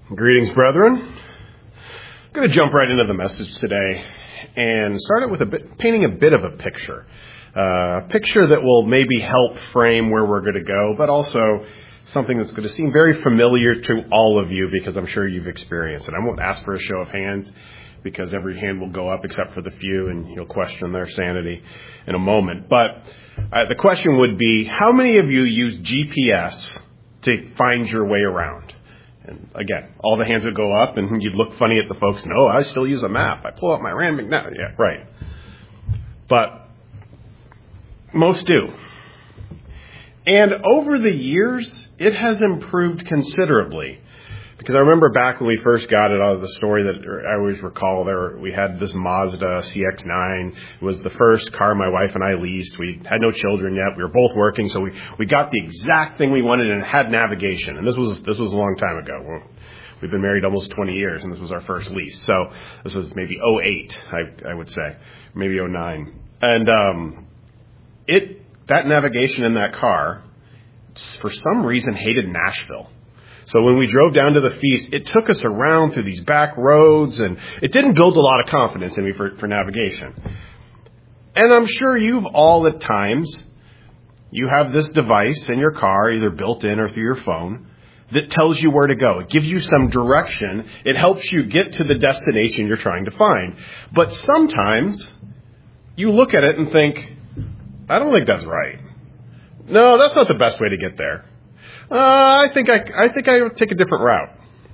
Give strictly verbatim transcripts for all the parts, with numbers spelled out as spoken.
Greetings, brethren. I'm going to jump right into the message today and start it with a bit, painting a bit of a picture. Uh, a picture that will maybe help frame where we're going to go, but also something that's going to seem very familiar to all of you because I'm sure you've experienced it. I won't ask for a show of hands because every hand will go up except for the few, and you'll question their sanity in a moment. But uh, the question would be, how many of you use G P S to find your way around? And again, all the hands would go up, and you'd look funny at the folks. No, I still use a map. I pull up my Rand McNally. Yeah, right. But most do. And over the years, it has improved considerably. Because I remember back when we first got it, out of the story that I always recall, there we had this Mazda C X nine. It was the first car my wife and I leased. We had no children yet. We were both working, so we, we got the exact thing we wanted, and it had navigation. And this was this was a long time ago. We've been married almost twenty years, and this was our first lease. So this was maybe oh eight, I, I would say, maybe oh nine. And um, it that navigation in that car, for some reason, hated Nashville. So when we drove down to the feast, it took us around through these back roads, and it didn't build a lot of confidence in me for, for navigation. And I'm sure you've all at times, you have this device in your car, either built in or through your phone, that tells you where to go. It gives you some direction. It helps you get to the destination you're trying to find. But sometimes you look at it and think, I don't think that's right. No, that's not the best way to get there. Uh, I think I, I think I would take a different route.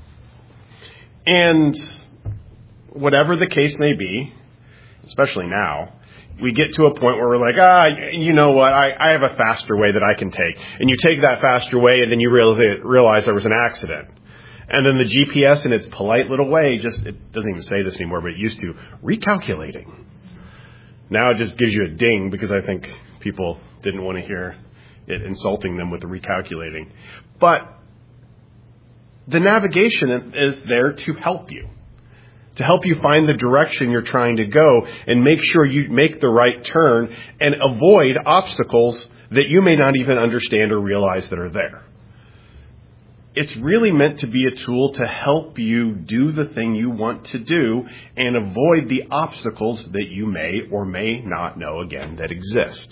And whatever the case may be, especially now, we get to a point where we're like, ah, you know what, I, I have a faster way that I can take. And you take that faster way, and then you realize, realize there was an accident. And then the G P S, in its polite little way, just, it doesn't even say this anymore, but it used to, recalculating. Now it just gives you a ding because I think people didn't want to hear it insulting them with the recalculating. But the navigation is there to help you, to help you find the direction you're trying to go and make sure you make the right turn and avoid obstacles that you may not even understand or realize that are there. It's really meant to be a tool to help you do the thing you want to do and avoid the obstacles that you may or may not know, again, that exist.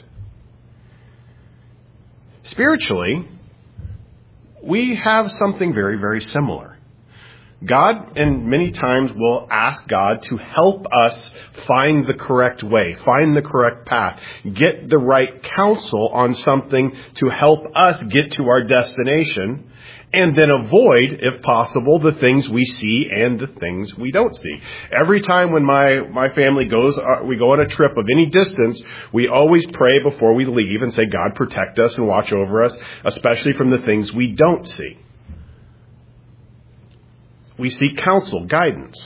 Spiritually, we have something very, very similar. God, and many times, will ask God to help us find the correct way, find the correct path, get the right counsel on something to help us get to our destination, and then avoid, if possible, the things we see and the things we don't see. Every time when my, my family goes, uh, we go on a trip of any distance, we always pray before we leave and say, God, protect us and watch over us, especially from the things we don't see. We seek counsel, guidance.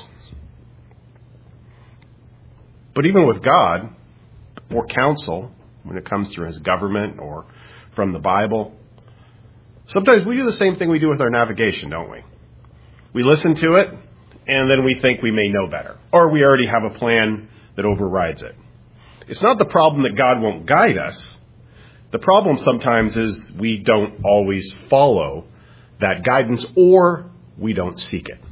But even with God, or counsel, when it comes through His government or from the Bible, sometimes we do the same thing we do with our navigation, don't we? We listen to it, and then we think we may know better. Or we already have a plan that overrides it. It's not the problem that God won't guide us. The problem sometimes is we don't always follow that guidance, or we don't seek it.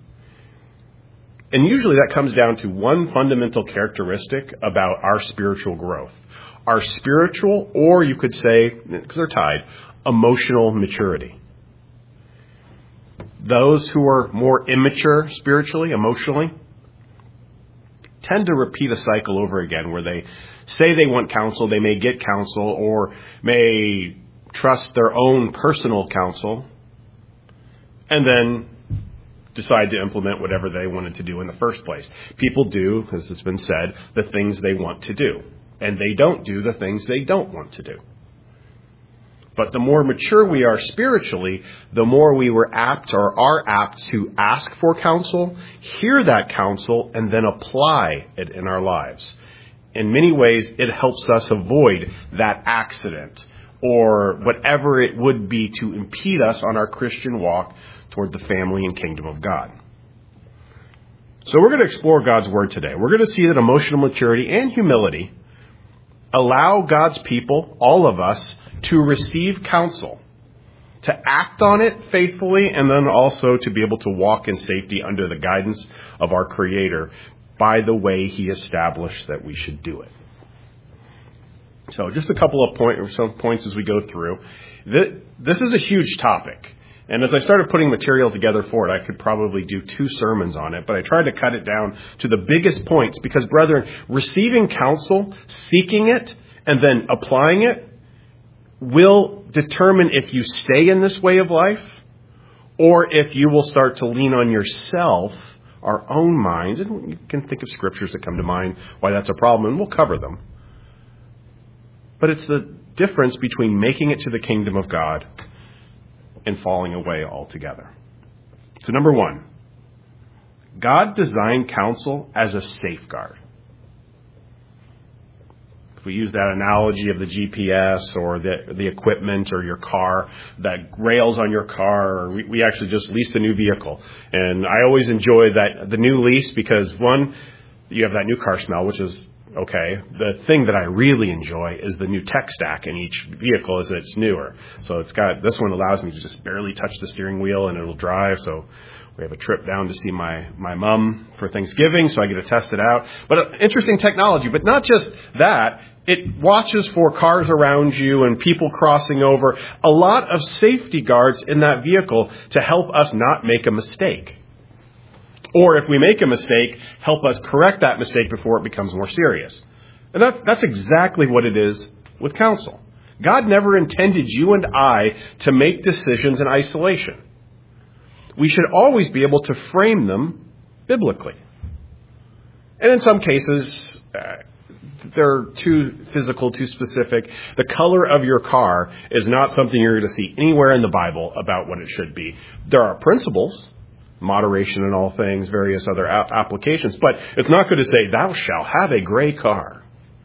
And usually that comes down to one fundamental characteristic about our spiritual growth. Our spiritual, or you could say, because they're tied, emotional maturity. Those who are more immature spiritually, emotionally, tend to repeat a cycle over again where they say they want counsel, they may get counsel, or may trust their own personal counsel, and then decide to implement whatever they wanted to do in the first place. People do, as has been said, the things they want to do, and they don't do the things they don't want to do. But the more mature we are spiritually, the more we were apt or are apt to ask for counsel, hear that counsel, and then apply it in our lives. In many ways, it helps us avoid that accident or whatever it would be to impede us on our Christian walk toward the family and kingdom of God. So we're going to explore God's Word today. We're going to see that emotional maturity and humility allow God's people, all of us, to receive counsel to act on it faithfully, and then also to be able to walk in safety under the guidance of our Creator by the way He established that we should do it. So just a couple of point, some points as we go through. This is a huge topic. And as I started putting material together for it, I could probably do two sermons on it, but I tried to cut it down to the biggest points because, brethren, receiving counsel, seeking it, and then applying it will determine if you stay in this way of life or if you will start to lean on yourself, our own minds. And you can think of scriptures that come to mind why that's a problem, and we'll cover them. But it's the difference between making it to the kingdom of God and falling away altogether. So number one, God designed counsel as a safeguard. If we use that analogy of the G P S or the the equipment or your car, that rails on your car, or we, we actually just leased a new vehicle. And I always enjoy that the new lease because, one, you have that new car smell, which is okay. The thing that I really enjoy is the new tech stack in each vehicle as it's newer. So it's got, this one allows me to just barely touch the steering wheel and it'll drive. So we have a trip down to see my, my mom for Thanksgiving, so I get to test it out. But uh, interesting technology. But not just that, it watches for cars around you and people crossing over. A lot of safety guards in that vehicle to help us not make a mistake. Or if we make a mistake, help us correct that mistake before it becomes more serious. And that, that's exactly what it is with counsel. God never intended you and I to make decisions in isolation. We should always be able to frame them biblically. And in some cases, uh, they're too physical, too specific. The color of your car is not something you're going to see anywhere in the Bible about what it should be. There are principles, moderation in all things, various other a- applications. But it's not going to say, thou shalt have a gray car.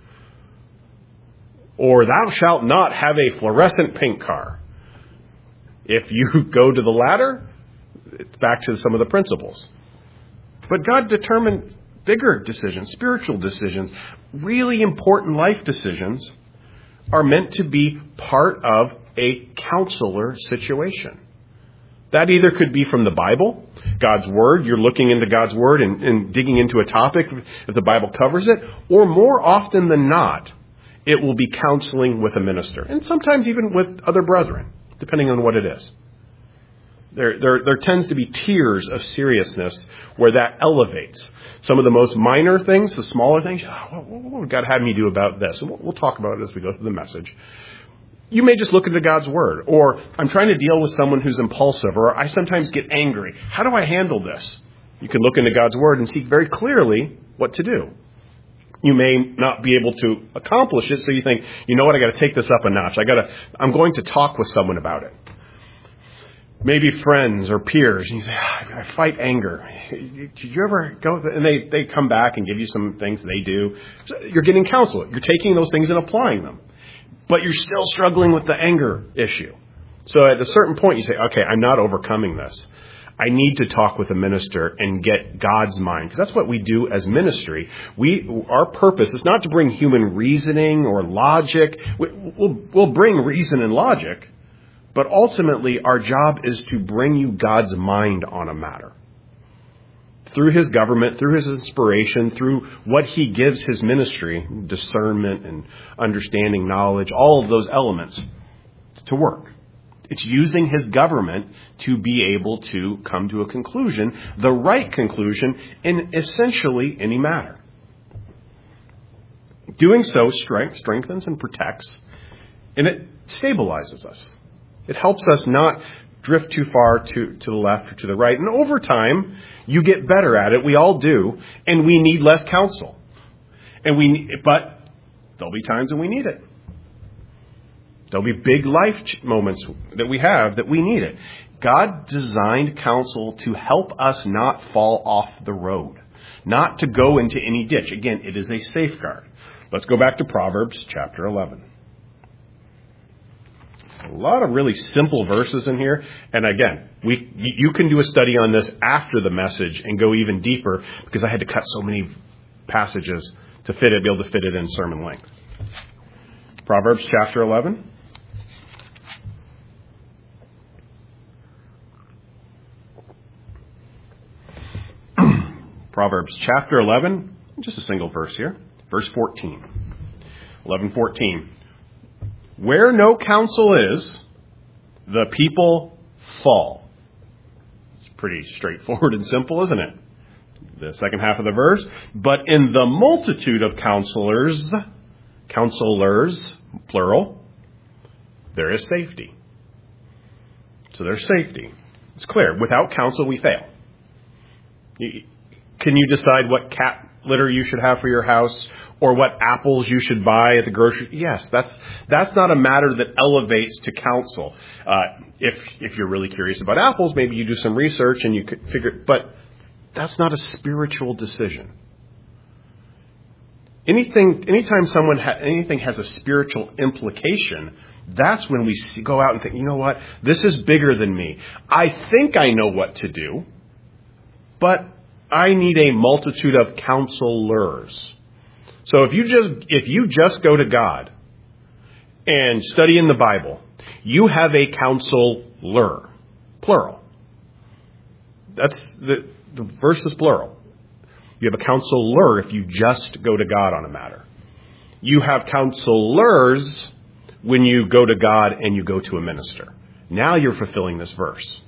Or thou shalt not have a fluorescent pink car. If you go to the latter, it's back to some of the principles. But God determined bigger decisions, spiritual decisions, really important life decisions are meant to be part of a counselor situation. That either could be from the Bible, God's Word. You're looking into God's Word and, and digging into a topic if the Bible covers it. Or more often than not, it will be counseling with a minister. And sometimes even with other brethren, depending on what it is. There, there, there tends to be tiers of seriousness where that elevates. Some of the most minor things, the smaller things, oh, what would God have me do about this? And we'll, we'll talk about it as we go through the message. You may just look into God's Word. Or I'm trying to deal with someone who's impulsive. Or I sometimes get angry. How do I handle this? You can look into God's Word and seek very clearly what to do. You may not be able to accomplish it, so you think, you know what, I got to take this up a notch. I got to. I'm going to talk with someone about it. Maybe friends or peers. And you say, I fight anger. Did you ever go? And they, they come back and give you some things they do. So you're getting counsel. You're taking those things and applying them. But you're still struggling with the anger issue. So at a certain point you say, okay, I'm not overcoming this. I need to talk with a minister and get God's mind. Because that's what we do as ministry. We, our purpose is not to bring human reasoning or logic. We, we'll, we'll bring reason and logic. But ultimately, our job is to bring you God's mind on a matter. Through His government, through His inspiration, through what He gives His ministry, discernment and understanding, knowledge, all of those elements to work. It's using His government to be able to come to a conclusion, the right conclusion, in essentially any matter. Doing so strength, strengthens and protects, and it stabilizes us. It helps us not drift too far to, to the left or to the right. And over time, you get better at it. We all do. And we need less counsel. And we, but there'll be times when we need it. There'll be big life moments that we have that we need it. God designed counsel to help us not fall off the road. Not to go into any ditch. Again, it is a safeguard. Let's go back to Proverbs chapter eleven. A lot of really simple verses in here. And again, we you can do a study on this after the message and go even deeper because I had to cut so many passages to fit it, be able to fit it in sermon length. Proverbs chapter eleven. Proverbs chapter eleven, just a single verse here, verse fourteen. eleven fourteen. Where no counsel is, the people fall. It's pretty straightforward and simple, isn't it? The second half of the verse. But in the multitude of counselors, counselors, plural, there is safety. So there's safety. It's clear. Without counsel, we fail. Can you decide what cat litter you should have for your house or what apples you should buy at the grocery? Yes, that's that's not a matter that elevates to counsel. Uh, if if you're really curious about apples, maybe you do some research and you could figure. But that's not a spiritual decision. Anything, anytime someone ha- anything has a spiritual implication, that's when we see, go out and think, you know what, this is bigger than me. I think I know what to do, but I need a multitude of counselors. So if you just if you just go to God and study in the Bible, you have a counselor, plural. That's the the verse is plural. You have a counselor if you just go to God on a matter. You have counselors when you go to God and you go to a minister. Now you're fulfilling this verse.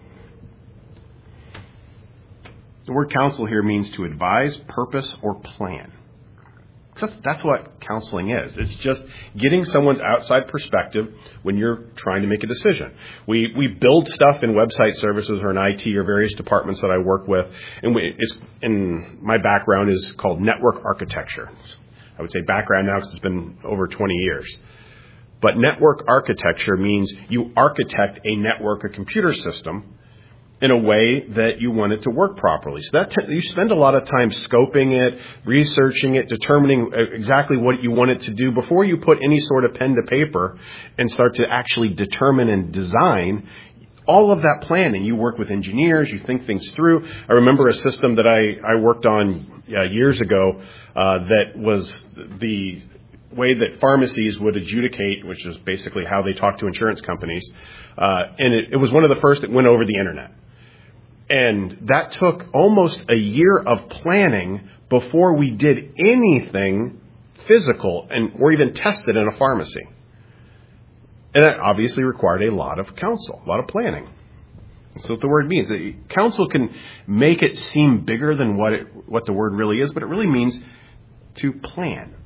The word counsel here means to advise, purpose, or plan. That's, that's what counseling is. It's just getting someone's outside perspective when you're trying to make a decision. We we build stuff in website services or in I T or various departments that I work with. And we, it's, in my background is called network architecture. I would say background now because it's been over twenty years. But network architecture means you architect a network, a computer system, in a way that you want it to work properly. So that t- you spend a lot of time scoping it, researching it, determining exactly what you want it to do before you put any sort of pen to paper and start to actually determine and design all of that planning. You work with engineers, you think things through. I remember a system that I, I worked on uh, years ago uh, that was the way that pharmacies would adjudicate, which is basically how they talk to insurance companies. Uh, and it, it was one of the first that went over the internet. And that took almost a year of planning before we did anything physical and or even tested in a pharmacy. And that obviously required a lot of counsel, a lot of planning. That's what the word means. Counsel can make it seem bigger than what it, what the word really is, but it really means to plan.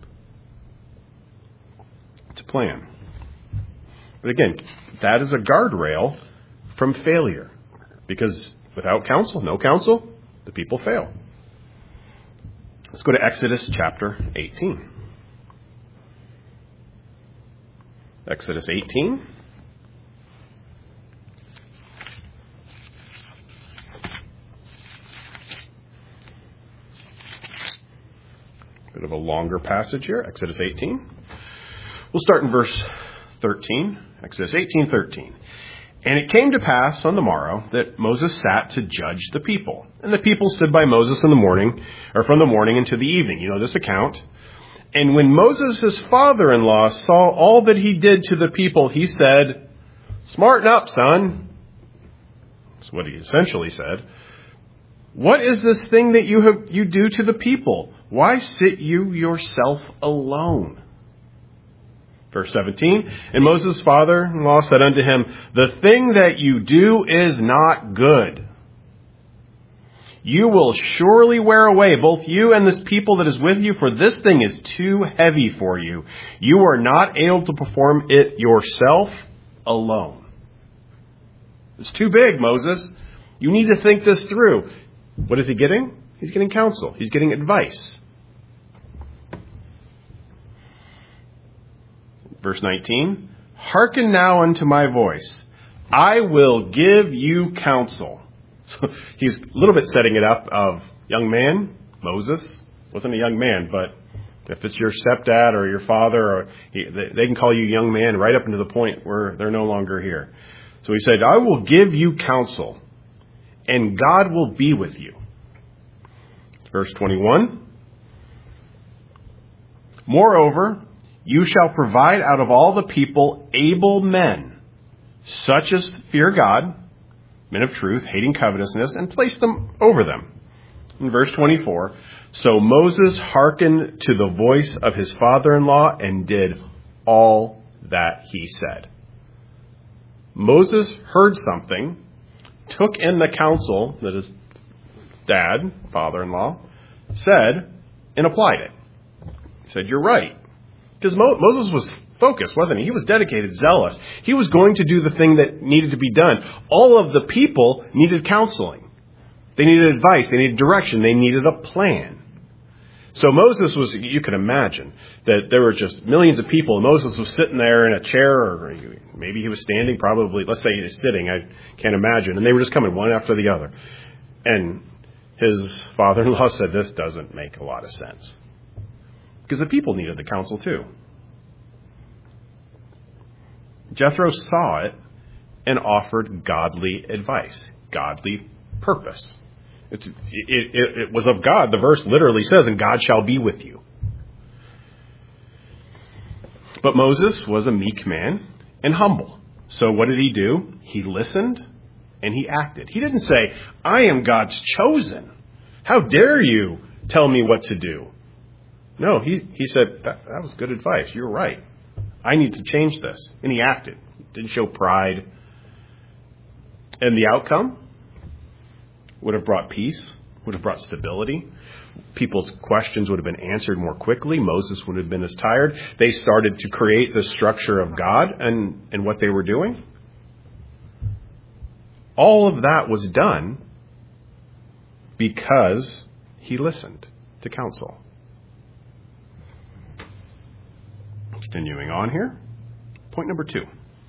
To plan. But again, that is a guardrail from failure. Because without counsel, no counsel, the people fail. Let's go to Exodus chapter eighteen. Exodus eighteen. Bit of a longer passage here, Exodus eighteen. We'll start in verse thirteen, Exodus eighteen thirteen. And it came to pass on the morrow that Moses sat to judge the people. And the people stood by Moses in the morning, or from the morning into the evening. You know this account. And when Moses, his father-in-law, saw all that he did to the people, he said, "Smarten up, son." That's what he essentially said. "What is this thing that you have you do to the people? Why sit you yourself alone?" Verse seventeen, and Moses' father-in-law said unto him, "The thing that you do is not good. You will surely wear away, both you and this people that is with you, for this thing is too heavy for you. You are not able to perform it yourself alone." It's too big, Moses. You need to think this through. What is he getting? He's getting counsel. He's getting advice. Verse nineteen, "Hearken now unto my voice. I will give you counsel." So he's a little bit setting it up of young man, Moses. Wasn't a young man, but if it's your stepdad or your father, or he, they, they can call you young man right up into the point where they're no longer here. So he said, "I will give you counsel, and God will be with you." Verse twenty-one, "Moreover, you shall provide out of all the people able men, such as fear God, men of truth, hating covetousness, and placed them over them. In verse twenty-four, so Moses hearkened to the voice of his father-in-law and did all that he said. Moses heard something, took in the counsel that his dad, father-in-law, said, and applied it. He said, you're right. Because Mo- Moses was focused, wasn't he? He was dedicated, zealous. He was going to do the thing that needed to be done. All of the people needed counseling. They needed advice. They needed direction. They needed a plan. So Moses was, you can imagine that there were just millions of people. And Moses was sitting there in a chair, or maybe he was standing, probably, let's say he was sitting. I can't imagine. And they were just coming one after the other. And his father-in-law said, this doesn't make a lot of sense. Because the people needed the counsel too. Jethro saw it and offered godly advice, godly purpose. It's, it, it, it was of God. The verse literally says, and God shall be with you. But Moses was a meek man and humble. So what did he do? He listened and he acted. He didn't say, I am God's chosen. How dare you tell me what to do? No, he, he said, that, that was good advice. You're right. I need to change this. And he acted. He didn't show pride. And the outcome would have brought peace, would have brought stability. People's questions would have been answered more quickly. Moses would have been as tired. They started to create the structure of God and, and what they were doing. All of that was done because he listened to counsel. Continuing on here, point number two.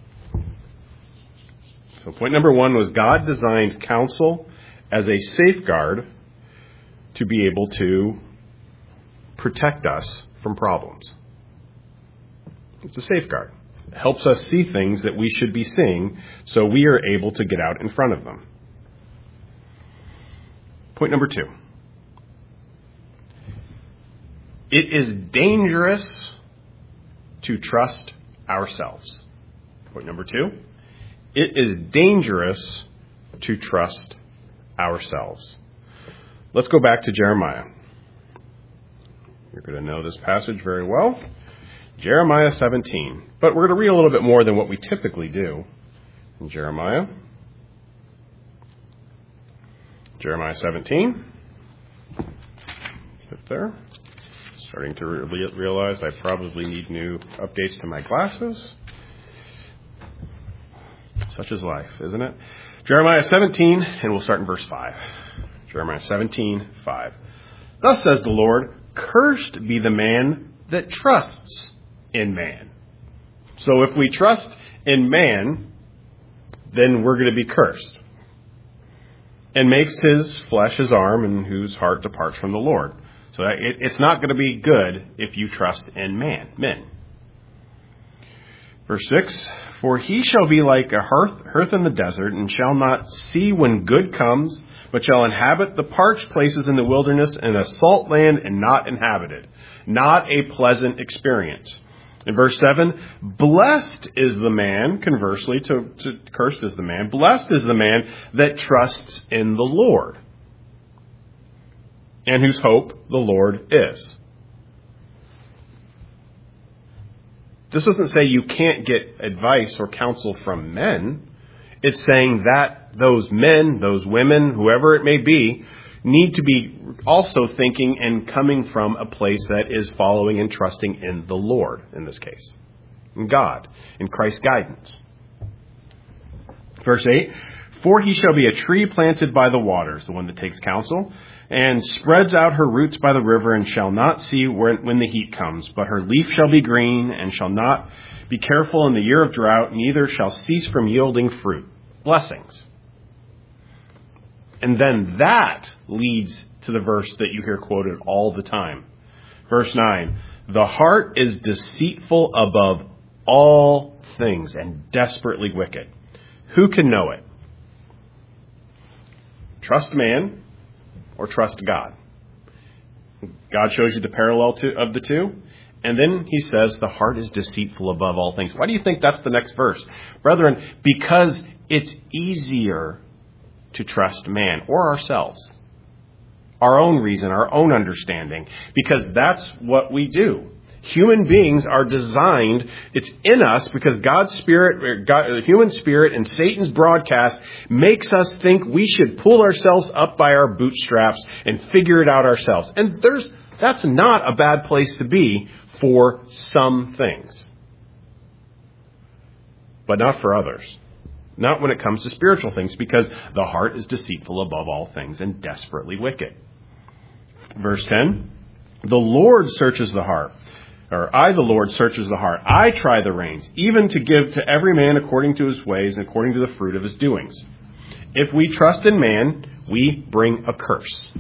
So point number one was God designed counsel as a safeguard to be able to protect us from problems. It's a safeguard. It helps us see things that we should be seeing so we are able to get out in front of them. Point number two. It is dangerous to trust ourselves. Point number two. It is dangerous to trust ourselves. Let's go back to Jeremiah. You're going to know this passage very well. Jeremiah seventeen. But we're going to read a little bit more than what we typically do in Jeremiah. Jeremiah seventeen. Right there. Starting to re- realize I probably need new updates to my glasses. Such is life, isn't it? Jeremiah seventeen, and we'll start in verse five. Jeremiah seventeen, five. Thus says the Lord, cursed be the man that trusts in man. So if we trust in man, then we're going to be cursed. And makes his flesh his arm, and whose heart departs from the Lord. So it, it's not going to be good if you trust in man, men. Verse six, for he shall be like a hearth, hearth in the desert, and shall not see when good comes, but shall inhabit the parched places in the wilderness, and a salt land and not inhabited. Not a pleasant experience. In verse seven, blessed is the man, conversely to, to cursed is the man, blessed is the man that trusts in the Lord, and whose hope the Lord is. This doesn't say you can't get advice or counsel from men. It's saying that those men, those women, whoever it may be, need to be also thinking and coming from a place that is following and trusting in the Lord, in this case, in God, in Christ's guidance. Verse eight, for he shall be a tree planted by the waters, the one that takes counsel, and spreads out her roots by the river, and shall not see when the heat comes, but her leaf shall be green, and shall not be careful in the year of drought, neither shall cease from yielding fruit. Blessings. And then that leads to the verse that you hear quoted all the time. Verse nine, the heart is deceitful above all things and desperately wicked. Who can know it? Trust man or trust God. God shows you the parallel to, of the two. And then he says the heart is deceitful above all things. Why do you think that's the next verse? Brethren, because it's easier to trust man or ourselves, our own reason, our own understanding, because that's what we do. Human beings are designed, it's in us because God's spirit, God, the human spirit and Satan's broadcast makes us think we should pull ourselves up by our bootstraps and figure it out ourselves. And there's, that's not a bad place to be for some things, but not for others. Not when it comes to spiritual things, because the heart is deceitful above all things and desperately wicked. Verse ten, the Lord searches the heart. Or I, the Lord, searches the heart. I try the reins, even to give to every man according to his ways and according to the fruit of his doings. If we trust in man, we bring a curse.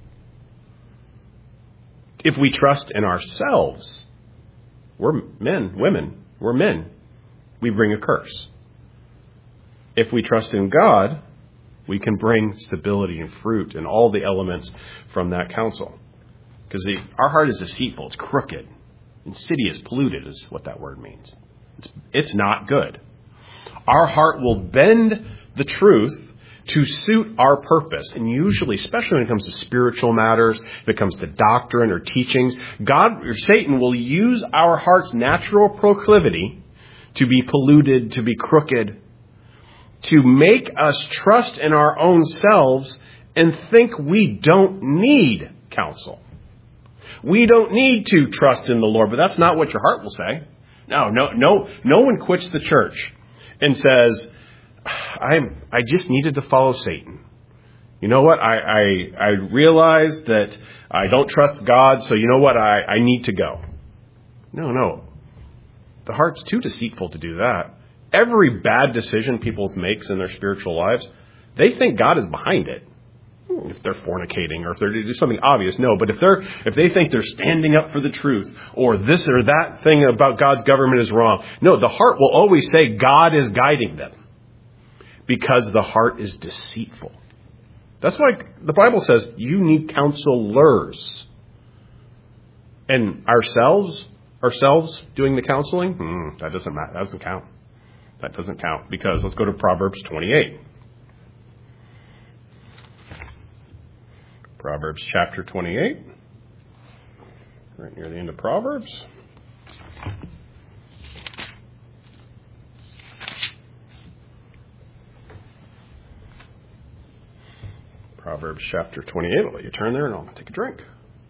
If we trust in ourselves, we're men, women, we're men, we bring a curse. If we trust in God, we can bring stability and fruit and all the elements from that counsel. Because our heart is deceitful, it's crooked. Insidious, polluted is what that word means. It's, it's not good. Our heart will bend the truth to suit our purpose. And usually, especially when it comes to spiritual matters, if it comes to doctrine or teachings, God or Satan will use our heart's natural proclivity to be polluted, to be crooked, to make us trust in our own selves and think we don't need counsel. We don't need to trust in the Lord, but that's not what your heart will say. No, no, no, no one quits the church and says, I I just needed to follow Satan. You know what? I, I, I realized that I don't trust God, so you know what? I, I need to go. No, no. The heart's too deceitful to do that. Every bad decision people make in their spiritual lives, they think God is behind it. If they're fornicating or if they're doing something obvious, no. But if they're if they think they're standing up for the truth or this or that thing about God's government is wrong, no, the heart will always say God is guiding them because the heart is deceitful. That's why the Bible says you need counselors. And ourselves, ourselves doing the counseling, hmm, that doesn't matter. That doesn't count. That doesn't count because let's go to Proverbs twenty-eight. Proverbs chapter twenty-eight, right near the end of Proverbs. Proverbs chapter twenty-eight. I'll let you turn there and I'll take a drink.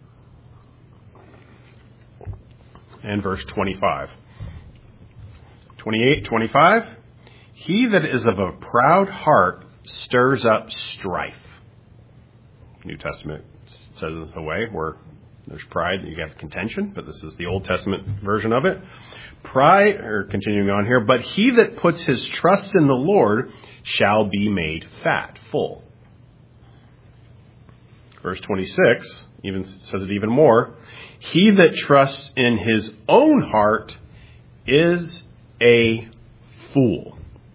And verse twenty-five. twenty-eight, twenty-five. He that is of a proud heart stirs up strife. New Testament says a way where there's pride, you have contention, but this is the Old Testament version of it. Pride, or continuing on here, but he that puts his trust in the Lord shall be made fat, full. Verse twenty-six even says it even more. He that trusts in his own heart is a fool.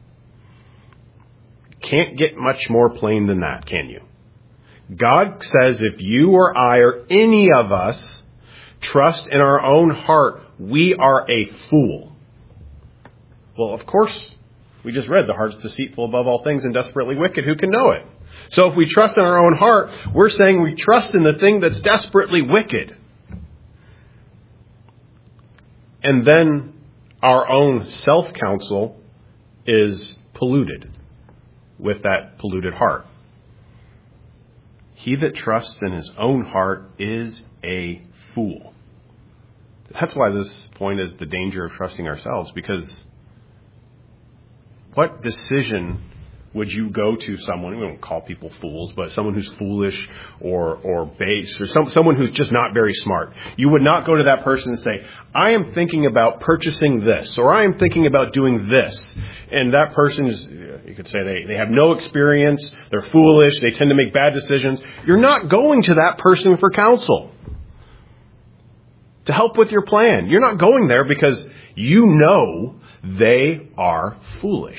Can't get much more plain than that, can you? God says if you or I or any of us trust in our own heart, we are a fool. Well, of course, we just read the heart's deceitful above all things and desperately wicked. Who can know it? So if we trust in our own heart, we're saying we trust in the thing that's desperately wicked. And then our own self-counsel is polluted with that polluted heart. He that trusts in his own heart is a fool. That's why this point is the danger of trusting ourselves, because what decision would you go to someone, we don't call people fools, but someone who's foolish or or base or some, someone who's just not very smart. You would not go to that person and say, I am thinking about purchasing this, or I am thinking about doing this. And that person is, you could say they, they have no experience, they're foolish, they tend to make bad decisions. You're not going to that person for counsel, to help with your plan. You're not going there because you know they are foolish.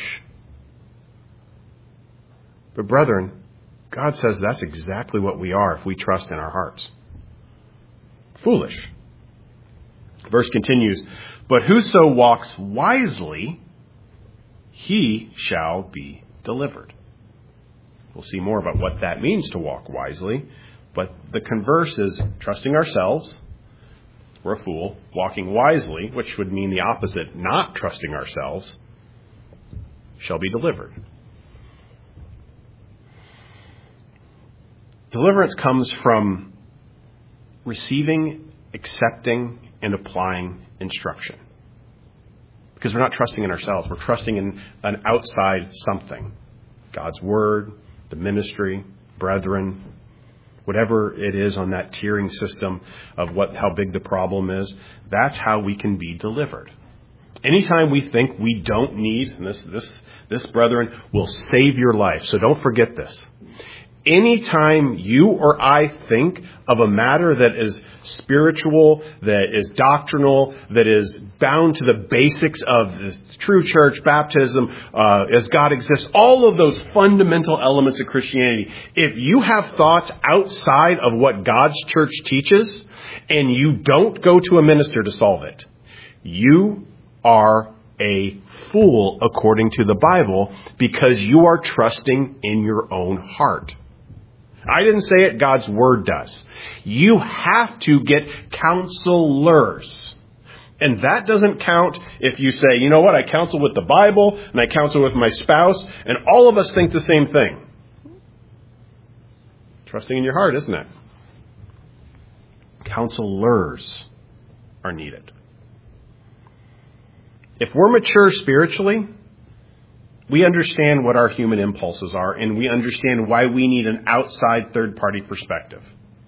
But brethren, God says that's exactly what we are if we trust in our hearts. Foolish. Verse continues, but whoso walks wisely, he shall be delivered. We'll see more about what that means to walk wisely. But the converse is trusting ourselves, we're a fool. Walking wisely, which would mean the opposite, not trusting ourselves, shall be delivered. Deliverance comes from receiving, accepting, and applying instruction. Because we're not trusting in ourselves. We're trusting in an outside something. God's word, the ministry, brethren, whatever it is on that tiering system of what how big the problem is. That's how we can be delivered. Anytime we think we don't need, and this, this, this, brethren, will save your life. So don't forget this. Anytime you or I think of a matter that is spiritual, that is doctrinal, that is bound to the basics of the true church, baptism, uh, as God exists, all of those fundamental elements of Christianity, if you have thoughts outside of what God's church teaches, and you don't go to a minister to solve it, you are a fool according to the Bible, because you are trusting in your own heart. I didn't say it, God's word does. You have to get counselors. And that doesn't count if you say, you know what, I counsel with the Bible and I counsel with my spouse, and all of us think the same thing. Trusting in your heart, isn't it? Counselors are needed. If we're mature spiritually, we understand what our human impulses are, and we understand why we need an outside third-party perspective.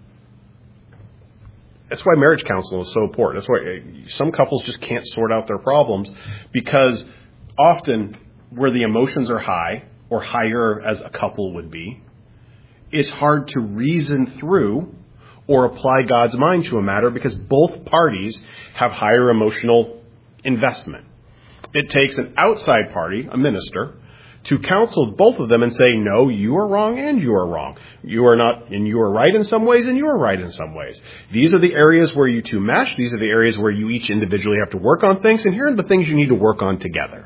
That's why marriage counseling is so important. That's why some couples just can't sort out their problems, because often where the emotions are high, or higher as a couple would be, it's hard to reason through or apply God's mind to a matter because both parties have higher emotional investment. It takes an outside party, a minister, to counsel both of them and say, no, you are wrong and you are wrong. You are not, and you are right in some ways and you are right in some ways. These are the areas where you two mesh. These are the areas where you each individually have to work on things. And here are the things you need to work on together.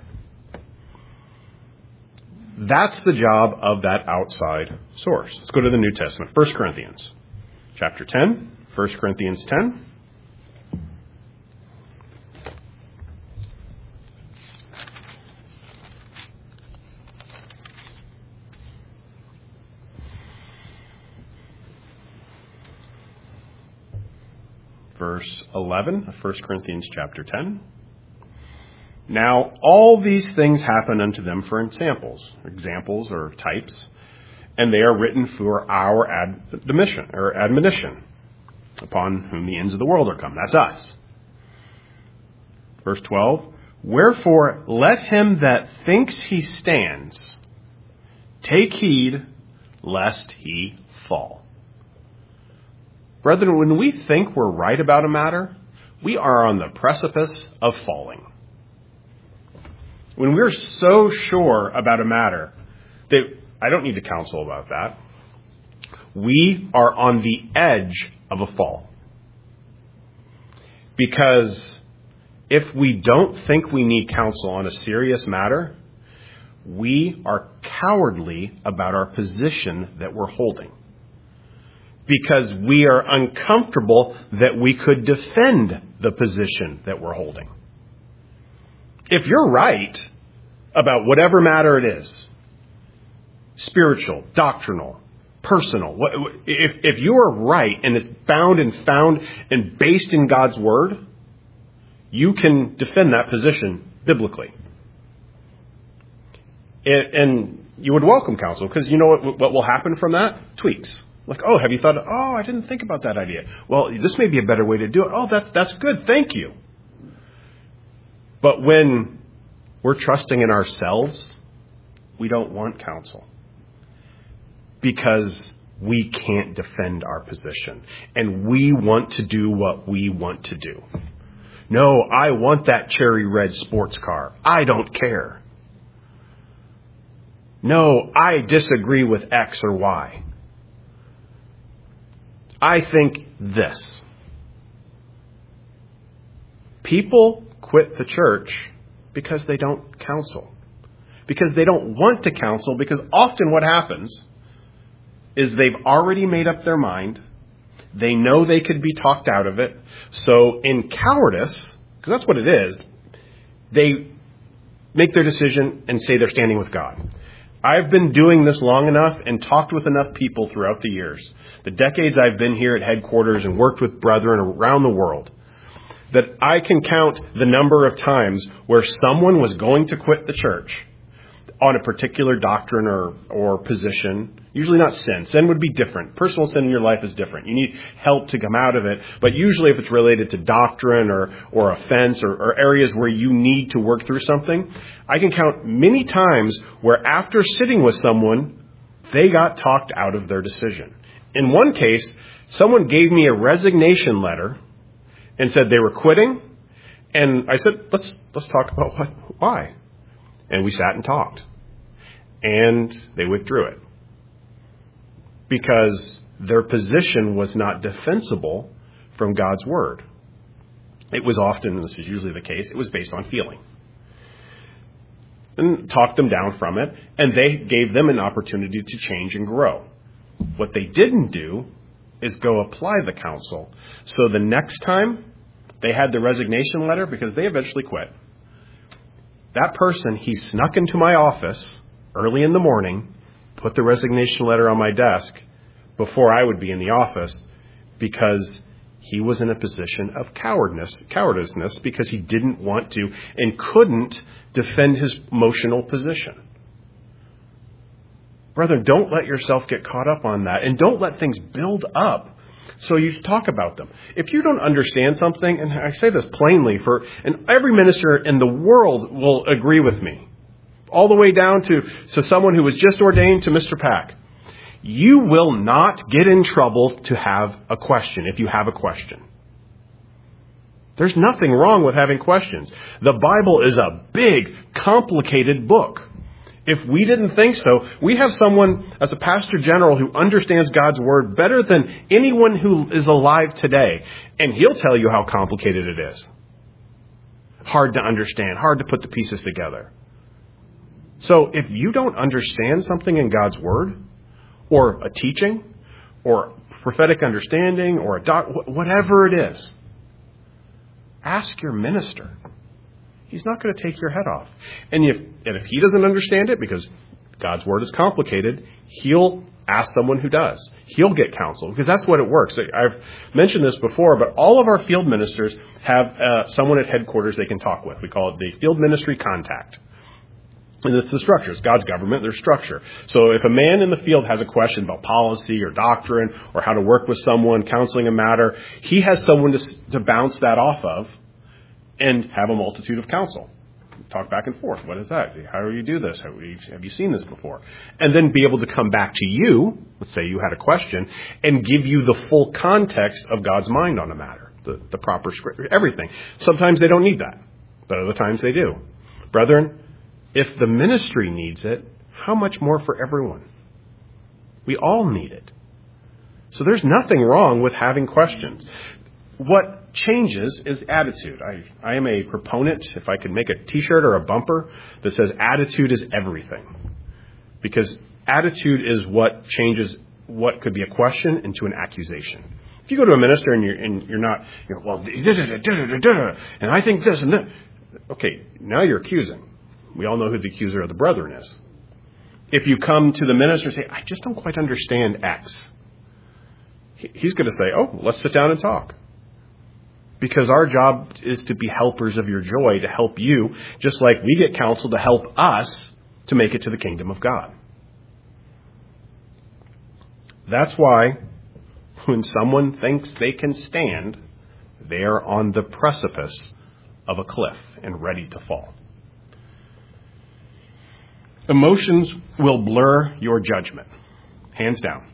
That's the job of that outside source. Let's go to the New Testament. First Corinthians chapter ten. First Corinthians ten. Verse eleven of First Corinthians chapter ten. Now, all these things happen unto them for examples, examples or types, and they are written for our admonition, or admonition, upon whom the ends of the world are come. That's us. Verse twelve. Wherefore, let him that thinks he stands take heed lest he fall. Brethren, when we think we're right about a matter, we are on the precipice of falling. When we're so sure about a matter that I don't need to counsel about that, we are on the edge of a fall. Because if we don't think we need counsel on a serious matter, we are cowardly about our position that we're holding. Because we are uncomfortable that we could defend the position that we're holding. If you're right about whatever matter it is, spiritual, doctrinal, personal, if, if you are right and it's bound and found and based in God's word, you can defend that position biblically. And, and you would welcome counsel, because you know what, what will happen from that? Tweaks. Like, oh, have you thought, oh, I didn't think about that idea. Well, this may be a better way to do it. Oh, that, that's good. Thank you. But when we're trusting in ourselves, we don't want counsel. Because we can't defend our position. And we want to do what we want to do. No, I want that cherry red sports car. I don't care. No, I disagree with X or Y. I think this. People quit the church because they don't counsel. Because they don't want to counsel, because often what happens, is they've already made up their mind. They know they could be talked out of it. So in cowardice, because that's what it is, they make their decision and say they're standing with God. I've been doing this long enough and talked with enough people throughout the years, the decades I've been here at headquarters and worked with brethren around the world, that I can count the number of times where someone was going to quit the church on a particular doctrine or, or position. Usually not sin. Sin would be different. Personal sin in your life is different. You need help to come out of it. But usually if it's related to doctrine or, or offense or, or areas where you need to work through something, I can count many times where after sitting with someone, they got talked out of their decision. In one case, someone gave me a resignation letter and said they were quitting. And I said, let's let's talk about what, why. And we sat and talked. And they withdrew it. Because their position was not defensible from God's word. It was often, and this is usually the case, it was based on feeling. And talked them down from it, and they gave them an opportunity to change and grow. What they didn't do is go apply the counsel. So the next time they had the resignation letter, because they eventually quit, that person, he snuck into my office early in the morning, put the resignation letter on my desk before I would be in the office, because he was in a position of cowardness, cowardice, because he didn't want to and couldn't defend his emotional position. Brethren, don't let yourself get caught up on that, and don't let things build up so you talk about them. If you don't understand something, and I say this plainly, for and every minister in the world will agree with me, all the way down to, to someone who was just ordained to Mister Pack. You will not get in trouble to have a question if you have a question. There's nothing wrong with having questions. The Bible is a big, complicated book. If we didn't think so, we have someone as a pastor general who understands God's word better than anyone who is alive today. And he'll tell you how complicated it is. Hard to understand, hard to put the pieces together. So if you don't understand something in God's word, or a teaching, or prophetic understanding, or a doc, whatever it is, ask your minister. He's not going to take your head off. And if, and if he doesn't understand it, because God's word is complicated, he'll ask someone who does. He'll get counsel, because that's what it works. I've mentioned this before, but all of our field ministers have uh, someone at headquarters they can talk with. We call it the field ministry contact. And it's the structure. It's God's government, there's structure. So if a man in the field has a question about policy or doctrine or how to work with someone, counseling a matter, he has someone to, to bounce that off of and have a multitude of counsel. Talk back and forth. What is that? How do you do this? Have you, have you seen this before? And then be able to come back to you, let's say you had a question, and give you the full context of God's mind on a matter, the, the proper script, everything. Sometimes they don't need that, but other times they do. Brethren, if the ministry needs it, how much more for everyone? We all need it. So there's nothing wrong with having questions. What changes is attitude. I, I am a proponent, if I could make a t-shirt or a bumper that says attitude is everything. Because attitude is what changes what could be a question into an accusation. If you go to a minister and you're, and you're not, you know, well, and I think this and that. Okay, now you're accusing. We all know who the accuser of the brethren is. If you come to the minister and say, I just don't quite understand X, he's going to say, oh, let's sit down and talk. Because our job is to be helpers of your joy, to help you, just like we get counsel to help us to make it to the kingdom of God. That's why when someone thinks they can stand, they are on the precipice of a cliff and ready to fall. Emotions will blur your judgment, hands down.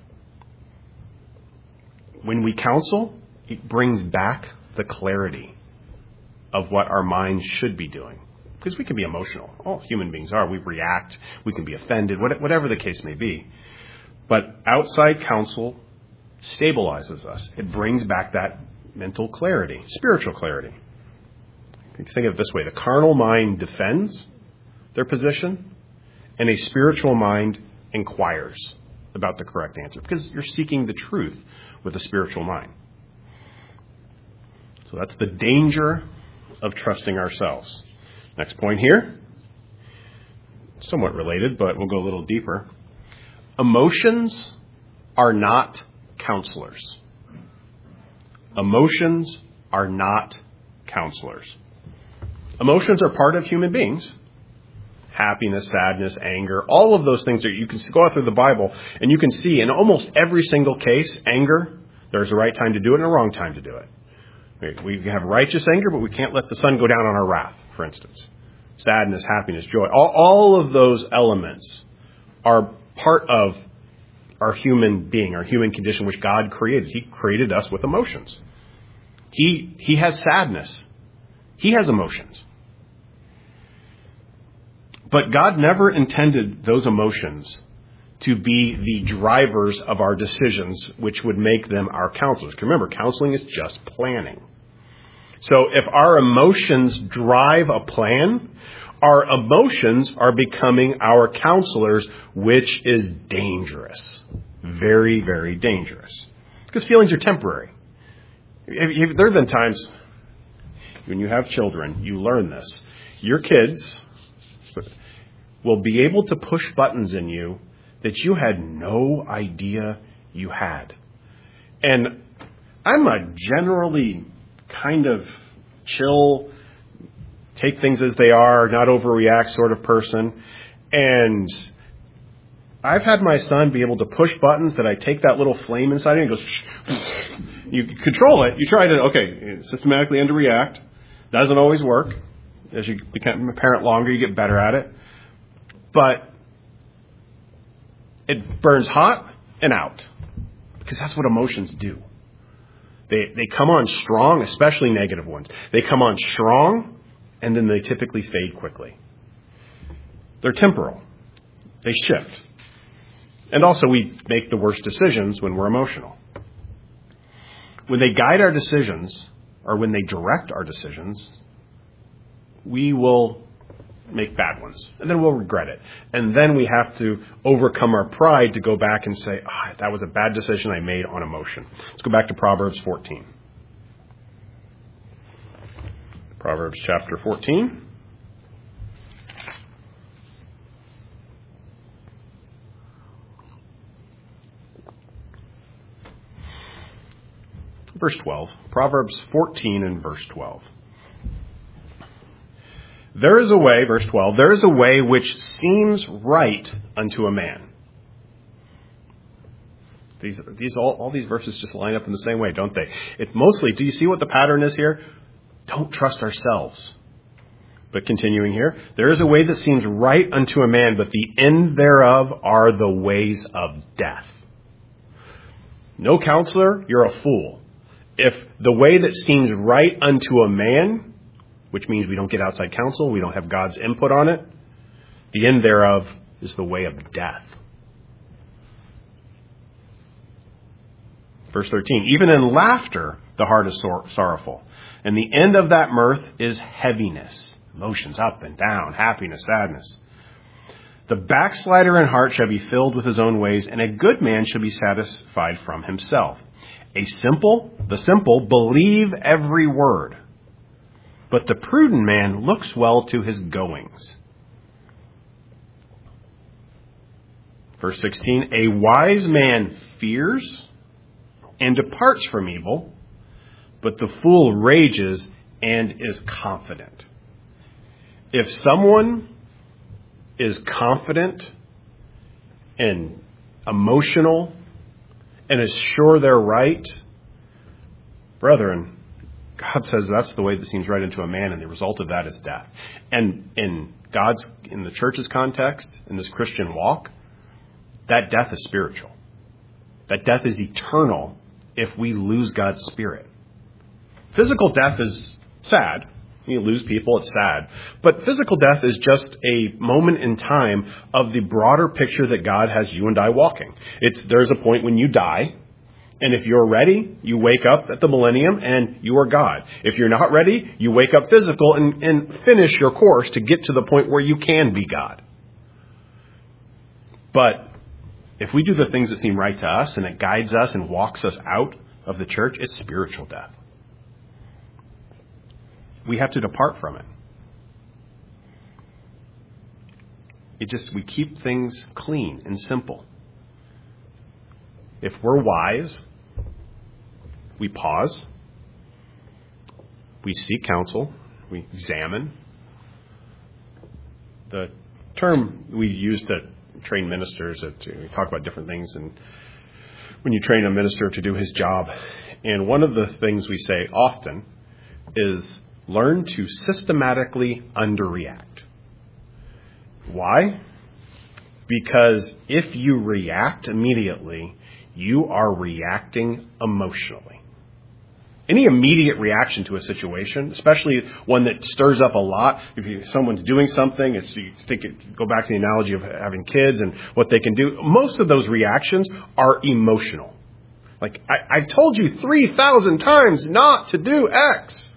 When we counsel, it brings back the clarity of what our minds should be doing. Because we can be emotional. All human beings are. We react. We can be offended, whatever the case may be. But outside counsel stabilizes us. It brings back that mental clarity, spiritual clarity. Think of it this way. The carnal mind defends their position, and a spiritual mind inquires about the correct answer because you're seeking the truth with a spiritual mind. So that's the danger of trusting ourselves. Next point here, somewhat related, but we'll go a little deeper. Emotions are not counselors. Emotions are not counselors. Emotions are part of human beings. Happiness, sadness, anger, all of those things that you can go out through the Bible and you can see in almost every single case, anger, there's a right time to do it and a wrong time to do it. We have righteous anger, but we can't let the sun go down on our wrath, for instance. Sadness, happiness, joy. All, all of those elements are part of our human being, our human condition, which God created. He created us with emotions. He, he has sadness. He has emotions. But God never intended those emotions to be the drivers of our decisions, which would make them our counselors. Remember, counseling is just planning. So if our emotions drive a plan, our emotions are becoming our counselors, which is dangerous. Very, very dangerous. Because feelings are temporary. There have been times when you have children, you learn this. Your kids will be able to push buttons in you that you had no idea you had. And I'm a generally kind of chill, take things as they are, not overreact sort of person. And I've had my son be able to push buttons that I take that little flame inside him and goes, you control it. You try to, okay, systematically underreact. Doesn't always work. As you become a parent longer, you get better at it. But it burns hot and out because that's what emotions do. They they come on strong, especially negative ones. They come on strong and then they typically fade quickly. They're temporal. They shift. And also we make the worst decisions when we're emotional. When they guide our decisions or when they direct our decisions, we will make bad ones. And then we'll regret it. And then we have to overcome our pride to go back and say, oh, that was a bad decision I made on emotion. Let's go back to Proverbs fourteen. Proverbs chapter fourteen. Verse twelve. Proverbs fourteen and verse twelve. There is a way, verse twelve, there is a way which seems right unto a man. These, these all, all these verses just line up in the same way, don't they? It mostly, do you see what the pattern is here? Don't trust ourselves. But continuing here, there is a way that seems right unto a man, but the end thereof are the ways of death. No counselor, you're a fool. If the way that seems right unto a man, which means we don't get outside counsel, we don't have God's input on it, the end thereof is the way of death. Verse thirteen, even in laughter the heart is sor- sorrowful, and the end of that mirth is heaviness, emotions up and down, happiness, sadness. The backslider in heart shall be filled with his own ways, and a good man shall be satisfied from himself. A simple, the simple, believe every word, but the prudent man looks well to his goings. Verse sixteen, a wise man fears and departs from evil, but the fool rages and is confident. If someone is confident and emotional and is sure they're right, brethren, God says that's the way that seems right unto a man, and the result of that is death. And in God's, in the church's context, in this Christian walk, that death is spiritual. That death is eternal if we lose God's Spirit. Physical death is sad. You lose people, it's sad. But physical death is just a moment in time of the broader picture that God has you and I walking. It's, there's a point when you die, and if you're ready, you wake up at the millennium and you are God. If you're not ready, you wake up physical and, and finish your course to get to the point where you can be God. But If we do the things that seem right to us and it guides us and walks us out of the church, it's spiritual death. We have to depart from it. It just, we keep things clean and simple. If we're wise, we pause, we seek counsel, we examine. The term we use to train ministers, to, we talk about different things, and when you train a minister to do his job, and one of the things we say often is learn to systematically underreact. Why? Because if you react immediately, you are reacting emotionally. Any immediate reaction to a situation, especially one that stirs up a lot, if you, someone's doing something, it's, you think it, go back to the analogy of having kids and what they can do. Most of those reactions are emotional. Like, I, I've told you three thousand times not to do X.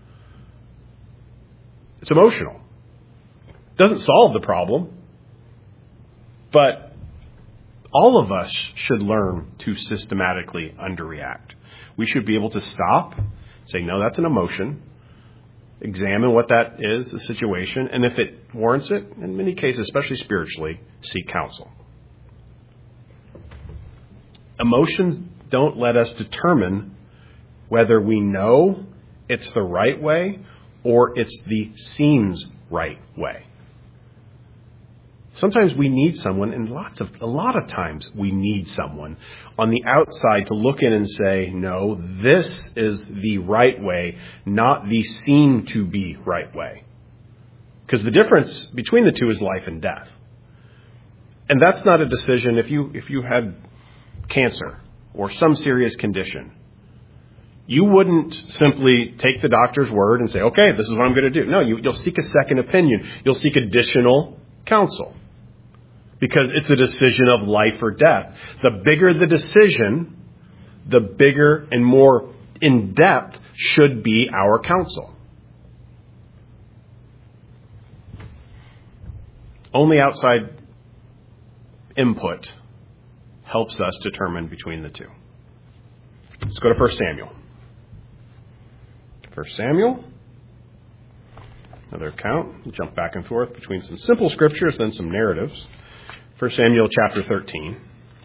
It's emotional. Doesn't solve the problem, but all of us should learn to systematically underreact. We should be able to stop, say, no, that's an emotion, examine what that is, the situation, and if it warrants it, in many cases, especially spiritually, seek counsel. Emotions don't let us determine whether we know it's the right way or it's the seems right way. Sometimes we need someone, and lots of, a lot of times we need someone on the outside to look in and say, no, this is the right way, not the seem to be right way. Because the difference between the two is life and death. And that's not a decision if you, if you had cancer or some serious condition. You wouldn't simply take the doctor's word and say, okay, this is what I'm going to do. No, you, you'll seek a second opinion. You'll seek additional counsel. Because it's a decision of life or death. The bigger the decision, the bigger and more in-depth should be our counsel. Only outside input helps us determine between the two. Let's go to First Samuel. First Samuel. Another account. We'll jump back and forth between some simple scriptures and some narratives. First Samuel chapter thirteen.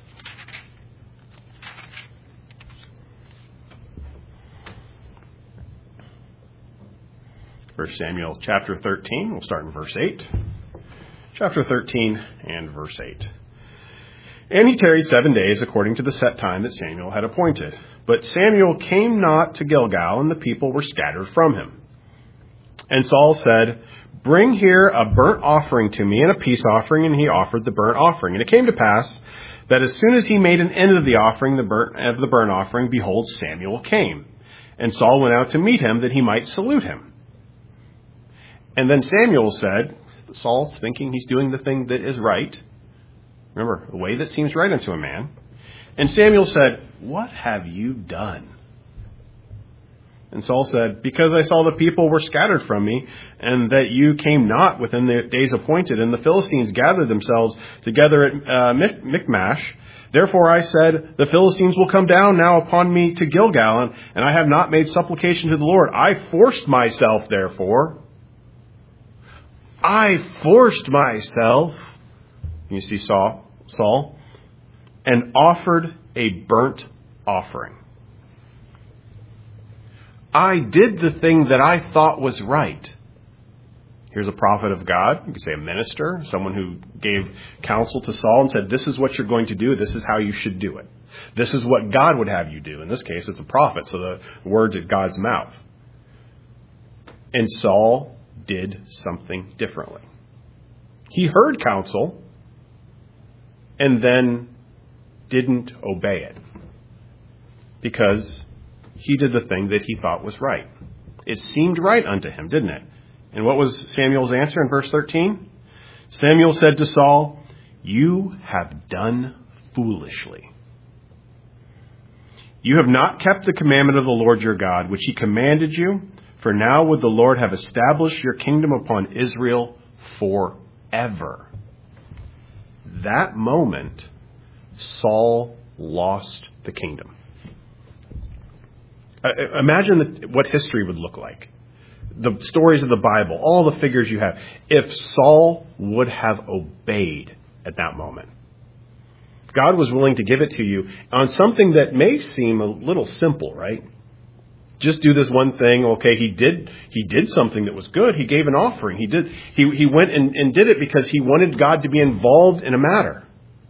First Samuel chapter thirteen. We'll start in verse eight. Chapter thirteen and verse eight. And he tarried seven days according to the set time that Samuel had appointed. But Samuel came not to Gilgal, and the people were scattered from him. And Saul said, bring here a burnt offering to me and a peace offering. And he offered the burnt offering. And it came to pass that as soon as he made an end of the offering, the burnt, of the burnt offering, behold, Samuel came. And Saul went out to meet him that he might salute him. And then Samuel said, Saul's thinking he's doing the thing that is right. Remember, the way that seems right unto a man. And Samuel said, what have you done? And Saul said, because I saw the people were scattered from me, and that you came not within the days appointed, and the Philistines gathered themselves together at uh, Michmash. Therefore I said, the Philistines will come down now upon me to Gilgal, and I have not made supplication to the Lord. I forced myself, therefore. I forced myself, you see Saul, Saul, and offered a burnt offering. I did the thing that I thought was right. Here's a prophet of God, you could say a minister, someone who gave counsel to Saul and said, this is what you're going to do, this is how you should do it. This is what God would have you do. In this case, it's a prophet, so the words at God's mouth. And Saul did something differently. He heard counsel and then didn't obey it because he did the thing that he thought was right. It seemed right unto him, didn't it? And what was Samuel's answer in verse thirteen? Samuel said to Saul, you have done foolishly. You have not kept the commandment of the Lord your God, which he commanded you. For now would the Lord have established your kingdom upon Israel forever. That moment, Saul lost the kingdom. Uh, imagine the, what history would look like. The stories of the Bible, all the figures you have. If Saul would have obeyed at that moment. God was willing to give it to you on something that may seem a little simple, right? Just do this one thing. Okay, he did he did something that was good. He gave an offering. He did he, he went and, and did it because he wanted God to be involved in a matter.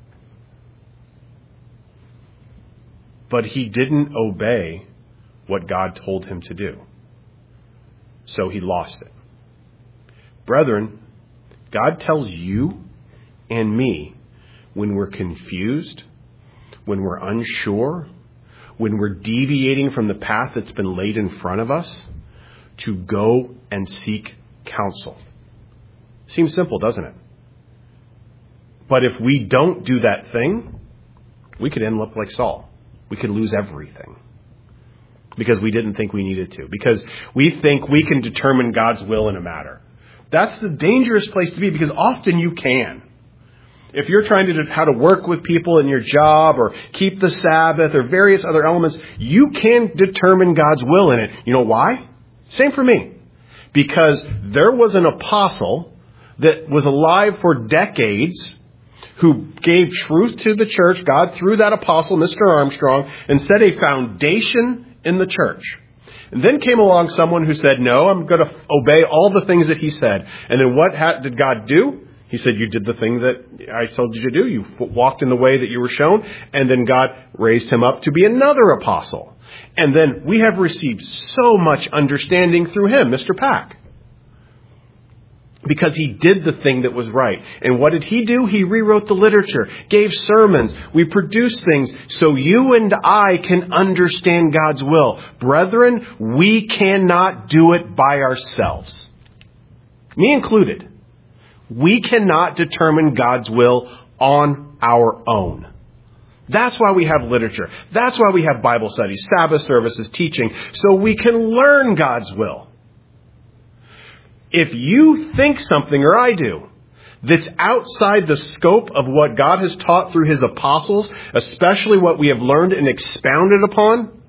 But he didn't obey what God told him to do. So he lost it. Brethren, God tells you and me when we're confused, when we're unsure, when we're deviating from the path that's been laid in front of us, to go and seek counsel. Seems simple, doesn't it? But if we don't do that thing, we could end up like Saul. We could lose everything. Because we didn't think we needed to. Because we think we can determine God's will in a matter. That's the dangerous place to be, because often you can. If you're trying to do how to work with people in your job or keep the Sabbath or various other elements, you can determine God's will in it. You know why? Same for me. Because there was an apostle that was alive for decades who gave truth to the church, God through that apostle, Mister Armstrong, and set a foundation in the church. And then came along someone who said, no, I'm going to obey all the things that he said. And then what ha- did God do? He said, you did the thing that I told you to do. You walked in the way that you were shown. And then God raised him up to be another apostle. And then we have received so much understanding through him, Mister Pack. Because he did the thing that was right. And what did he do? He rewrote the literature, gave sermons. We produced things so you and I can understand God's will. Brethren, we cannot do it by ourselves. Me included. We cannot determine God's will on our own. That's why we have literature. That's why we have Bible studies, Sabbath services, teaching, so we can learn God's will. If you think something, or I do, that's outside the scope of what God has taught through his apostles, especially what we have learned and expounded upon,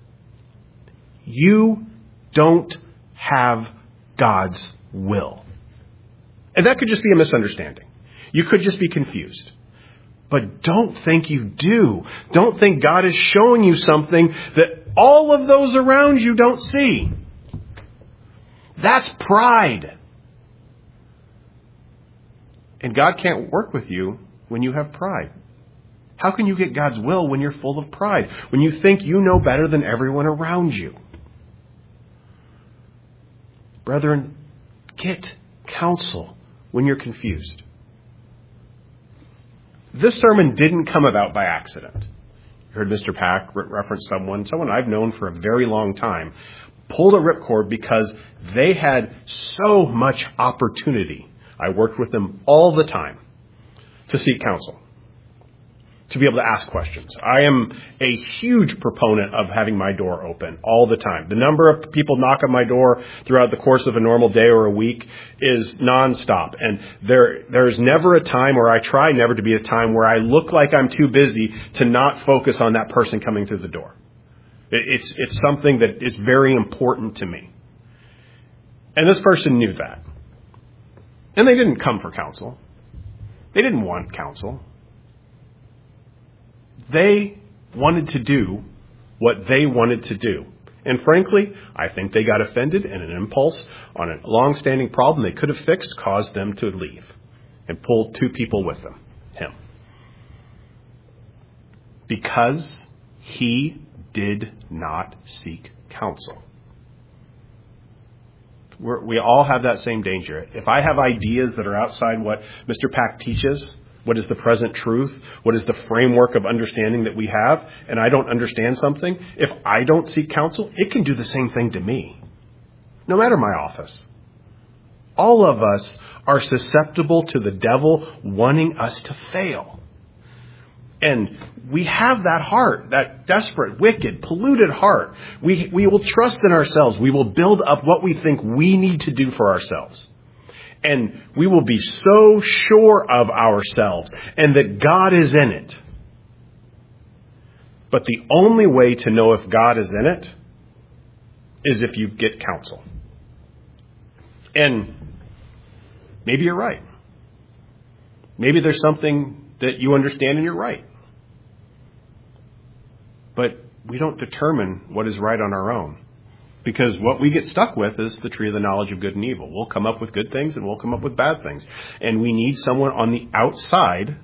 you don't have God's will. And that could just be a misunderstanding. You could just be confused. But don't think you do. Don't think God is showing you something that all of those around you don't see. That's pride. And God can't work with you when you have pride. How can you get God's will when you're full of pride? When you think you know better than everyone around you? Brethren, get counsel when you're confused. This sermon didn't come about by accident. You heard Mister Pack reference someone, someone I've known for a very long time, pulled a ripcord because they had so much opportunity. I worked with them all the time to seek counsel, to be able to ask questions. I am a huge proponent of having my door open all the time. The number of people knock on my door throughout the course of a normal day or a week is nonstop. And there, there's never a time, or I try never to be a time, where I look like I'm too busy to not focus on that person coming through the door. It's, it's something that is very important to me. And this person knew that. And they didn't come for counsel. They didn't want counsel. They wanted to do what they wanted to do. And frankly, I think they got offended, and an impulse on a long-standing problem they could have fixed caused them to leave and pull two people with them, him. Because he did not seek counsel. We're, we all have that same danger. If I have ideas that are outside what Mister Pack teaches, what is the present truth, what is the framework of understanding that we have, and I don't understand something, if I don't seek counsel, it can do the same thing to me, no matter my office. All of us are susceptible to the devil wanting us to fail. And we have that heart, that desperate, wicked, polluted heart. We, we will trust in ourselves. We will build up what we think we need to do for ourselves. And we will be so sure of ourselves and that God is in it But the only way to know if God is in it is if you get counsel. And maybe you're right. Maybe there's something that you understand and you're right. But we don't determine what is right on our own. Because what we get stuck with is the tree of the knowledge of good and evil. We'll come up with good things and we'll come up with bad things. And we need someone on the outside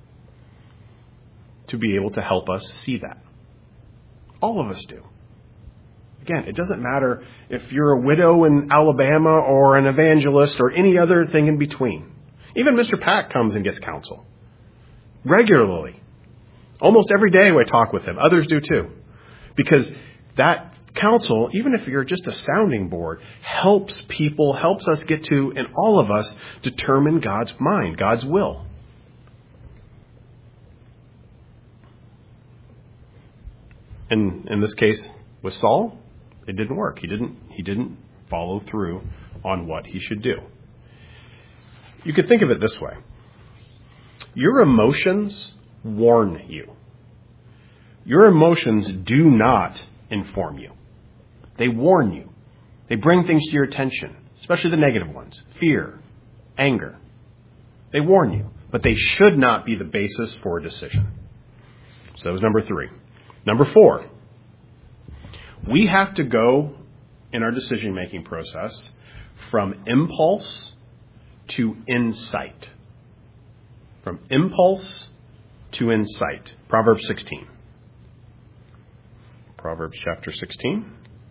to be able to help us see that. All of us do. Again, it doesn't matter if you're a widow in Alabama or an evangelist or any other thing in between. Even Mister Pack comes and gets counsel regularly. Almost every day I talk with him. Others do too. Because that counsel, even if you're just a sounding board, helps people, helps us get to, and all of us, determine God's mind, God's will. And in this case, with Saul, it didn't work. He didn't, he didn't follow through on what he should do. You could think of it this way. Your emotions warn you. Your emotions do not inform you. They warn you. They bring things to your attention, especially the negative ones. Fear, anger. They warn you, but they should not be the basis for a decision. So that was number three. Number four, we have to go in our decision-making process from impulse to insight. From impulse to insight. Proverbs sixteen. Proverbs chapter sixteen.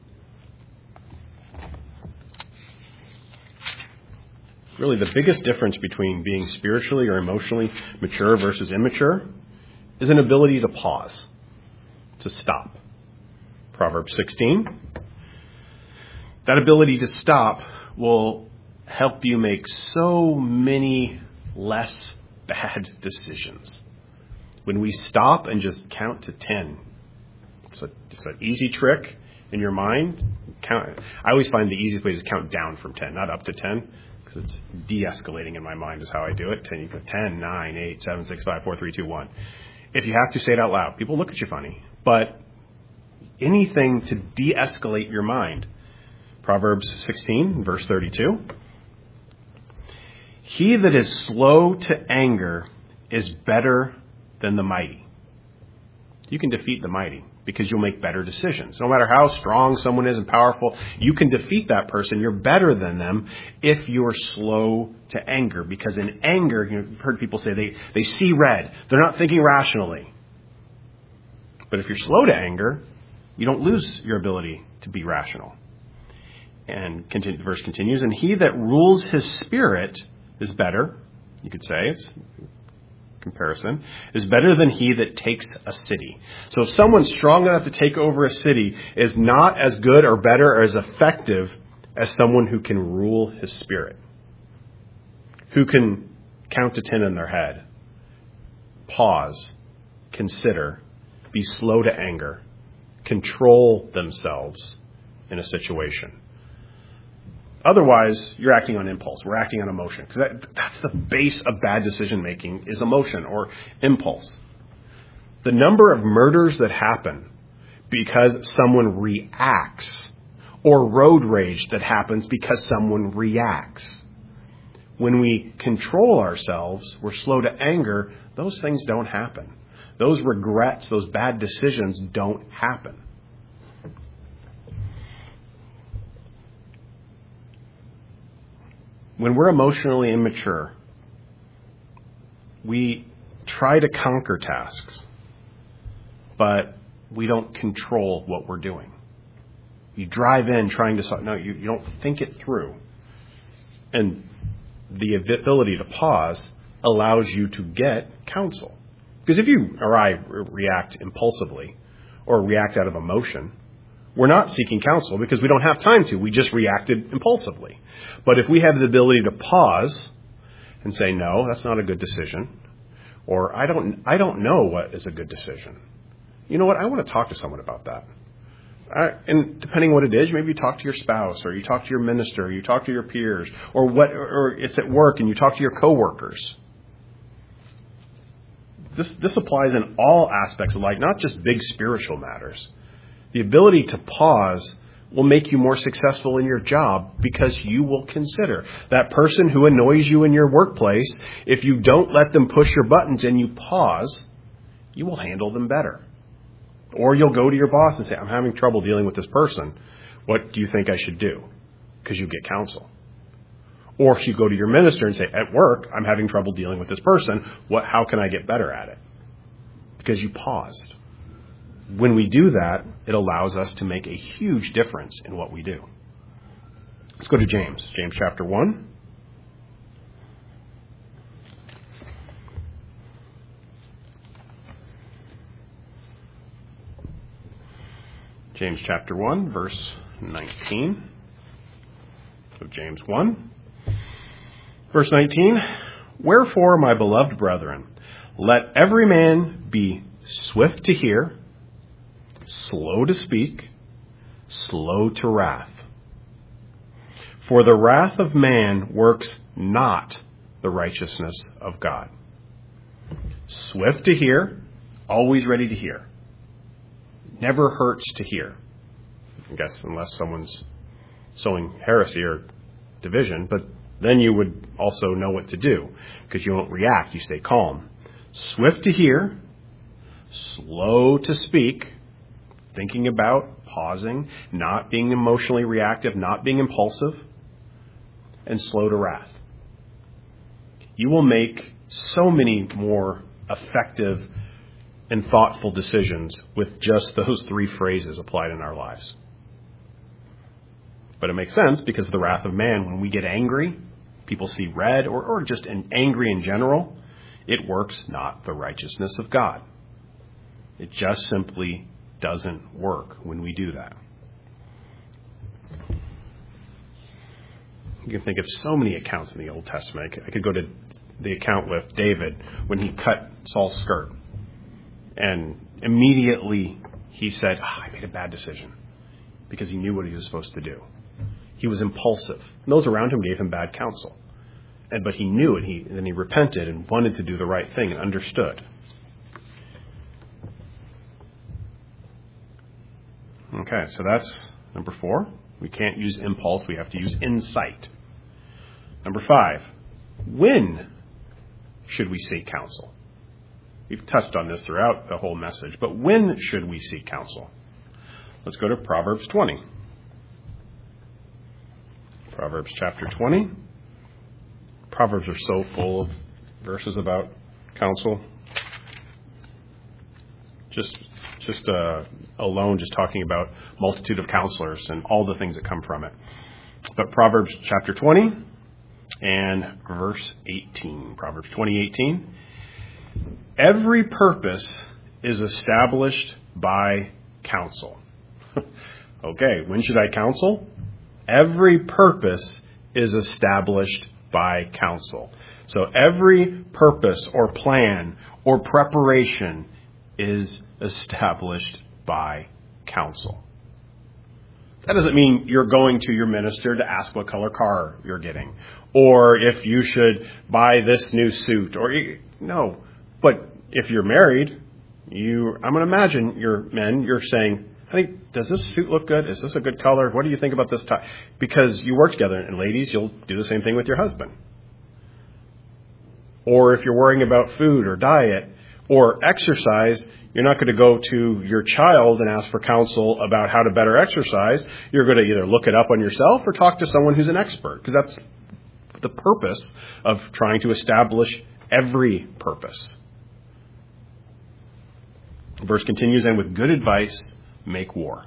Really, the biggest difference between being spiritually or emotionally mature versus immature is an ability to pause, to stop. Proverbs sixteen. That ability to stop will help you make so many less bad decisions. When we stop and just count to ten, it's a it's an easy trick in your mind. Count. I always find the easiest way is to count down from ten, not up to ten, because it's de-escalating in my mind is how I do it. ten, you go ten, nine, eight, seven, six, five, four, three, two, one. If you have to, say it out loud. People look at you funny, but anything to de-escalate your mind. Proverbs sixteen, verse thirty-two. He that is slow to anger is better than the mighty. You can defeat the mighty because you'll make better decisions. No matter how strong someone is and powerful, you can defeat that person. You're better than them if you're slow to anger. Because in anger, you've heard people say they, they see red. They're not thinking rationally. But if you're slow to anger, you don't lose your ability to be rational. And continue, the verse continues, and he that rules his spirit is better, you could say, it's comparison, is better than he that takes a city. So if someone's strong enough to take over a city is not as good or better or as effective as someone who can rule his spirit, who can count to ten in their head, pause, consider, be slow to anger, control themselves in a situation. Otherwise, you're acting on impulse. We're acting on emotion. Because that, that's the base of bad decision-making is emotion or impulse. The number of murders that happen because someone reacts, or road rage that happens because someone reacts. When we control ourselves, we're slow to anger, those things don't happen. Those regrets, those bad decisions don't happen. When we're emotionally immature, we try to conquer tasks, but we don't control what we're doing. You drive in trying to solve, no, you, you don't think it through. And the ability to pause allows you to get counsel. Because if you or I react impulsively or react out of emotion, we're not seeking counsel because we don't have time to. We just reacted impulsively. But if we have the ability to pause and say, no, that's not a good decision, or I don't I don't know what is a good decision. You know what? I want to talk to someone about that. I, and depending what it is, maybe you talk to your spouse, or you talk to your minister, or you talk to your peers, or what, or it's at work and you talk to your coworkers. This, this applies in all aspects of life, not just big spiritual matters. The ability to pause will make you more successful in your job because you will consider that person who annoys you in your workplace. If you don't let them push your buttons and you pause, you will handle them better. Or you'll go to your boss and say, I'm having trouble dealing with this person. What do you think I should do? Because you get counsel. Or if you go to your minister and say, at work, I'm having trouble dealing with this person. What? How can I get better at it? Because you paused. When we do that, it allows us to make a huge difference in what we do. Let's go to James. James chapter one. James chapter one, verse nineteen. So James one. Verse nineteen, wherefore, my beloved brethren, let every man be swift to hear, slow to speak, slow to wrath. For the wrath of man works not the righteousness of God. Swift to hear, always ready to hear. Never hurts to hear. I guess unless someone's sowing heresy or division, but then you would also know what to do because you won't react. You stay calm. Swift to hear, slow to speak, thinking about, pausing, not being emotionally reactive, not being impulsive, and slow to wrath. You will make so many more effective and thoughtful decisions with just those three phrases applied in our lives. But it makes sense because of the wrath of man. When we get angry, people see red, or, or just an angry in general, it works not the righteousness of God. It just simply doesn't work when we do that. You can think of so many accounts in the Old Testament. I could go to the account with David when he cut Saul's skirt. And immediately he said, oh, I made a bad decision, because he knew what he was supposed to do. He was impulsive. And those around him gave him bad counsel. And but he knew it. He, and then he repented and wanted to do the right thing and understood. Okay, so that's number four. We can't use impulse. We have to use insight. Number five, when should we seek counsel? We've touched on this throughout the whole message, but when should we seek counsel? Let's go to Proverbs twenty. Proverbs chapter twenty. Proverbs are so full of verses about counsel. Just just uh, alone, just talking about multitude of counselors and all the things that come from it. But Proverbs chapter twenty and verse eighteen. Proverbs twenty, eighteen. Every purpose is established by counsel. Okay, when should I counsel? Every purpose is established by counsel. So every purpose or plan or preparation is established by counsel. That doesn't mean you're going to your minister to ask what color car you're getting, or if you should buy this new suit, or no. But if you're married, you, I'm going to imagine your men, you're saying, honey, does this suit look good? Is this a good color? What do you think about this tie? Because you work together, and ladies, you'll do the same thing with your husband. Or if you're worrying about food or diet or exercise, you're not going to go to your child and ask for counsel about how to better exercise. You're going to either look it up on yourself or talk to someone who's an expert, because that's the purpose of trying to establish every purpose. The verse continues, and with good advice, make war.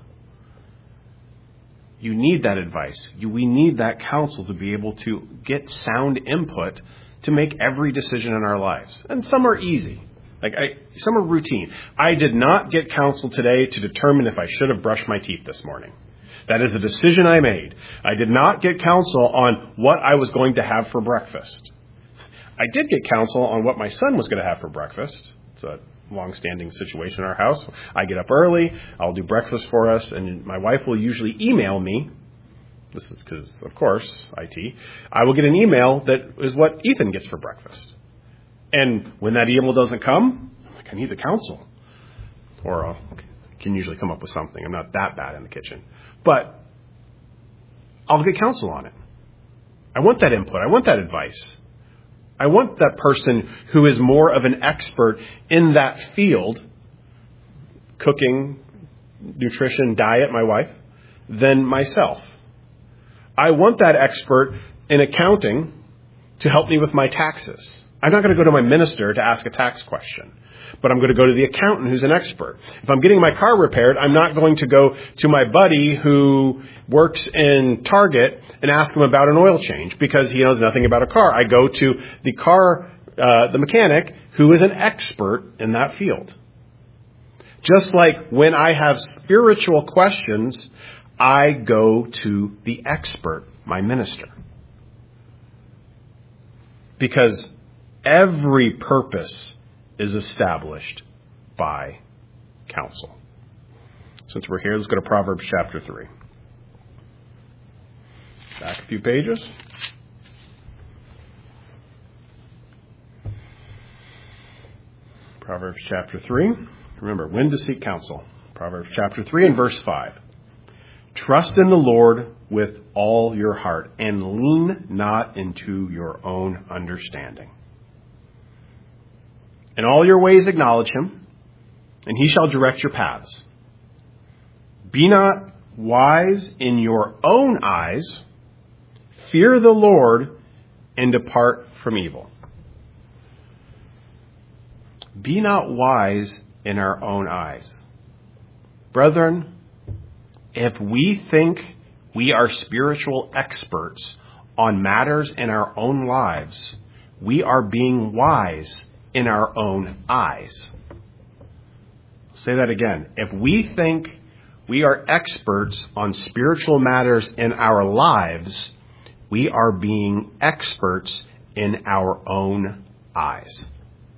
You need that advice. You, we need that counsel to be able to get sound input to make every decision in our lives. And some are easy. Like I, some are routine. I did not get counsel today to determine if I should have brushed my teeth this morning. That is a decision I made. I did not get counsel on what I was going to have for breakfast. I did get counsel on what my son was going to have for breakfast. It's a long-standing situation in our house. I get up early, I'll do breakfast for us, and my wife will usually email me. This is because, of course, I T. I will get an email that is what Ethan gets for breakfast. And when that email doesn't come, I need the counsel. Or I can usually come up with something. I'm not that bad in the kitchen. But I'll get counsel on it. I want that input. I want that advice. I want that person who is more of an expert in that field, cooking, nutrition, diet, my wife, than myself. I want that expert in accounting to help me with my taxes. I'm not going to go to my minister to ask a tax question, but I'm going to go to the accountant who's an expert. If I'm getting my car repaired, I'm not going to go to my buddy who works in Target and ask him about an oil change because he knows nothing about a car. I go to the car, uh, the mechanic who is an expert in that field. Just like when I have spiritual questions, I go to the expert, my minister. Because every purpose is established by counsel. Since we're here, let's go to Proverbs chapter three. Back a few pages. Proverbs chapter three. Remember, when to seek counsel. Proverbs chapter three and verse five. Trust in the Lord with all your heart and lean not into your own understanding. In all your ways acknowledge him, and he shall direct your paths. Be not wise in your own eyes. Fear the Lord and depart from evil. Be not wise in our own eyes. Brethren, if we think we are spiritual experts on matters in our own lives, we are being wise in our own eyes. I'll say that again. If we think we are experts on spiritual matters in our lives, we are being experts in our own eyes.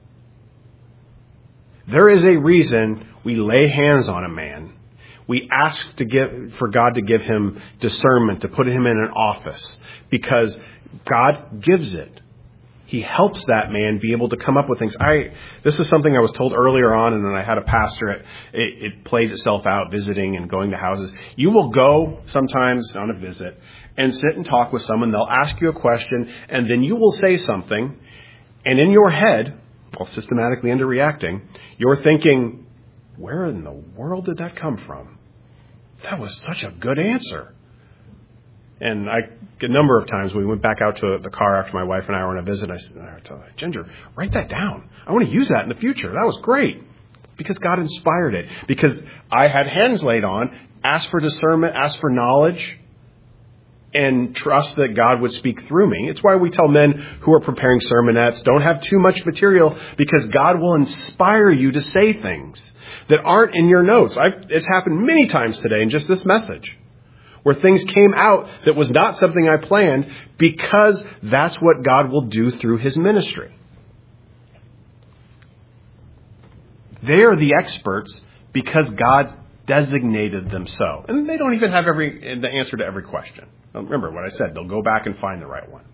There is a reason we lay hands on a man. We ask to give, for God to give him discernment, to put him in an office, because God gives it. He helps that man be able to come up with things. I This is something I was told earlier on, and then I had a pastor. It, it, it played itself out visiting and going to houses. You will go sometimes on a visit and sit and talk with someone. They'll ask you a question, and then you will say something, and in your head, while systematically underreacting, you're thinking, where in the world did that come from? That was such a good answer. And I, a number of times we went back out to the car after my wife and I were on a visit. I said, I told her, Ginger, write that down. I want to use that in the future. That was great. Because God inspired it. Because I had hands laid on, asked for discernment, asked for knowledge, and trust that God would speak through me. It's why we tell men who are preparing sermonettes, don't have too much material, because God will inspire you to say things that aren't in your notes. I've, it's happened many times today in just this message, where things came out that was not something I planned, because that's what God will do through his ministry. They are the experts because God designated them so. And they don't even have every the answer to every question. Remember what I said, they'll go back and find the right one.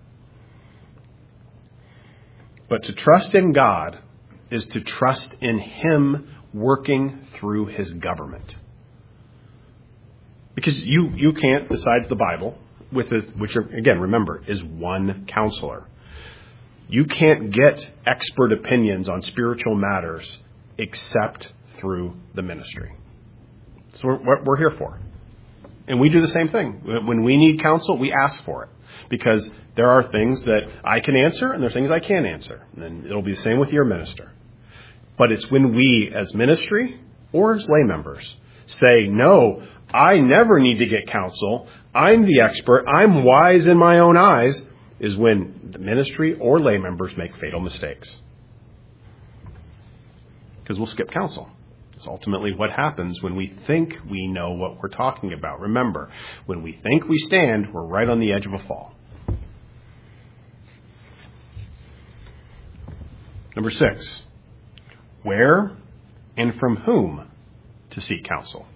But to trust in God is to trust in him working through his government. Because you, you can't, besides the Bible, with a, which, are, again, remember, is one counselor. You can't get expert opinions on spiritual matters except through the ministry. So we're, what we're here for. And we do the same thing. When we need counsel, we ask for it. Because there are things that I can answer and there's things I can't answer. And it'll be the same with your minister. But it's when we, as ministry or as lay members, say, no, I never need to get counsel. I'm the expert. I'm wise in my own eyes, is when the ministry or lay members make fatal mistakes. Because we'll skip counsel. It's ultimately what happens when we think we know what we're talking about. Remember, when we think we stand, we're right on the edge of a fall. Number six, where and from whom to seek counsel.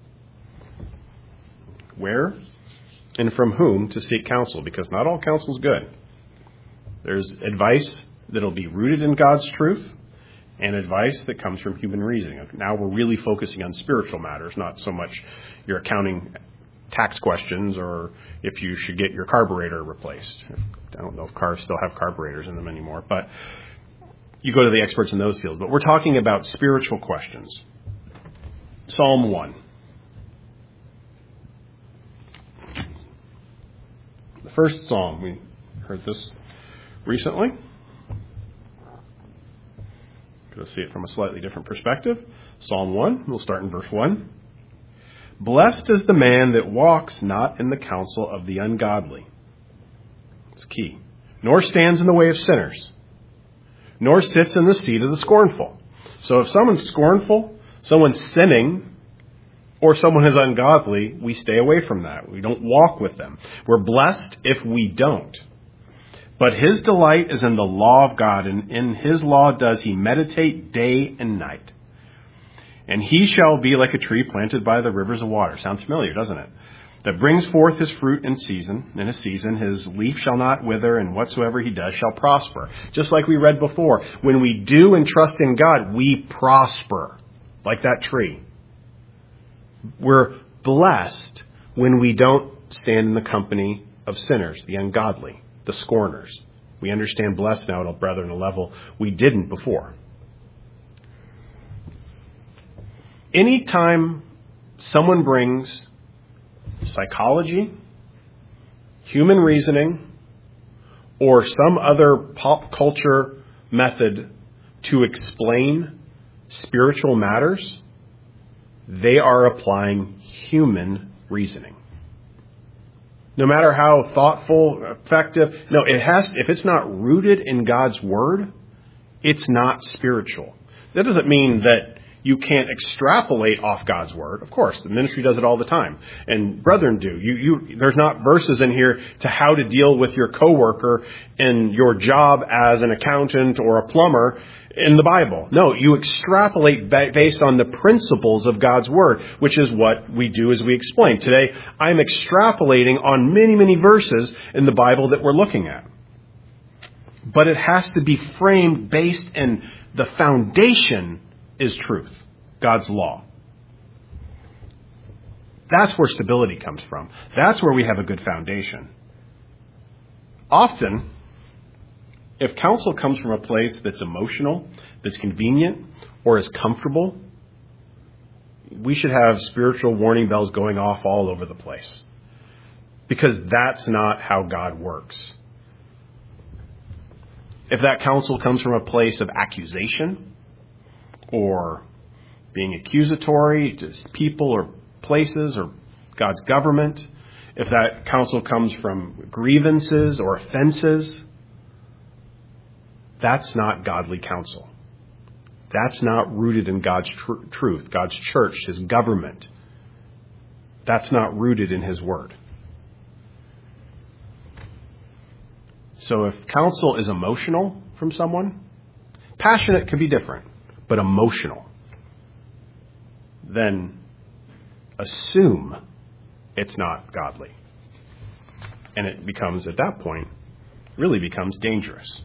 Where and from whom to seek counsel, because not all counsel is good. There's advice that'll be rooted in God's truth, and advice that comes from human reasoning. Now we're really focusing on spiritual matters, not so much your accounting tax questions or if you should get your carburetor replaced. I don't know if cars still have carburetors in them anymore, but you go to the experts in those fields. But we're talking about spiritual questions. Psalm one. The first psalm, we heard this recently. Go see it from a slightly different perspective. Psalm one, we'll start in verse one. Blessed is the man that walks not in the counsel of the ungodly. It's key. Nor stands in the way of sinners, nor sits in the seat of the scornful. So if someone's scornful, someone's sinning, or someone is ungodly, we stay away from that. We don't walk with them. We're blessed if we don't. But his delight is in the law of God, and in his law does he meditate day and night. And he shall be like a tree planted by the rivers of water. Sounds familiar, doesn't it? That brings forth his fruit in season, in a season. His leaf shall not wither, and whatsoever he does shall prosper. Just like we read before, when we do and trust in God, we prosper, like that tree. We're blessed when we don't stand in the company of sinners, the ungodly, the scorners. We understand blessed now, brethren, at a level we didn't before. Anytime someone brings psychology, human reasoning, or some other pop culture method to explain spiritual matters, they are applying human reasoning. No matter how thoughtful, effective, no, it has, if it's not rooted in God's word, it's not spiritual. That doesn't mean that you can't extrapolate off God's word. Of course, the ministry does it all the time. And brethren do. You, you, there's not verses in here to how to deal with your coworker in your job as an accountant or a plumber in the Bible. No, you extrapolate based on the principles of God's word, which is what we do as we explain. Today, I'm extrapolating on many, many verses in the Bible that we're looking at. But it has to be framed based in the foundation is truth, God's law. That's where stability comes from. That's where we have a good foundation. Often, if counsel comes from a place that's emotional, that's convenient, or is comfortable, we should have spiritual warning bells going off all over the place. Because that's not how God works. If that counsel comes from a place of accusation, or being accusatory to people or places or God's government, if that counsel comes from grievances or offenses, that's not godly counsel. That's not rooted in God's tr- truth, God's church, his government. That's not rooted in his word. So if counsel is emotional from someone, passionate could be different, but emotional, then assume it's not godly. And it becomes, at that point, really becomes dangerous.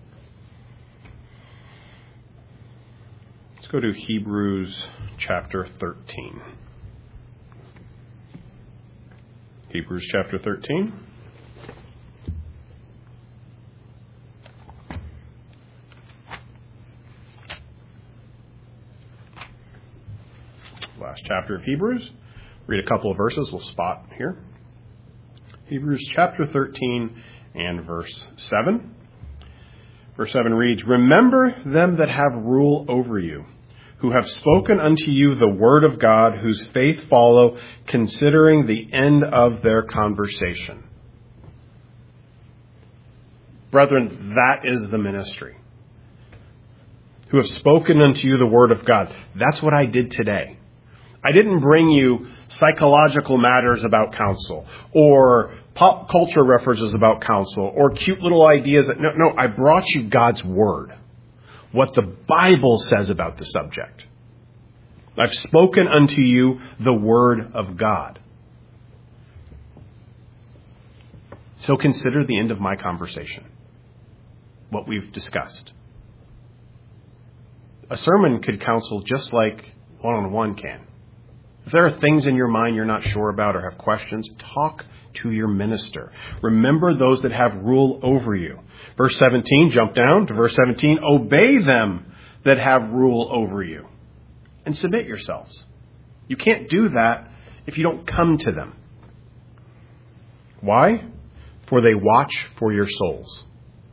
Let's go to Hebrews chapter thirteen. Hebrews chapter thirteen. Last chapter of Hebrews. Read a couple of verses. We'll spot here. Hebrews chapter thirteen and verse seven. Verse seven reads, Remember them that have rule over you, who have spoken unto you the word of God, whose faith follow, considering the end of their conversation. Brethren, that is the ministry. Who have spoken unto you the word of God. That's what I did today. I didn't bring you psychological matters about counsel or pop culture references about counsel or cute little ideas. That, no, no, I brought you God's word. What the Bible says about the subject. I've spoken unto you the word of God. So consider the end of my conversation. What we've discussed. A sermon could counsel just like one-on-one can. If there are things in your mind you're not sure about or have questions, talk to your minister. Remember those that have rule over you. Verse seventeen, jump down to verse seventeen. Obey them that have rule over you and submit yourselves. You can't do that if you don't come to them. Why? For they watch for your souls.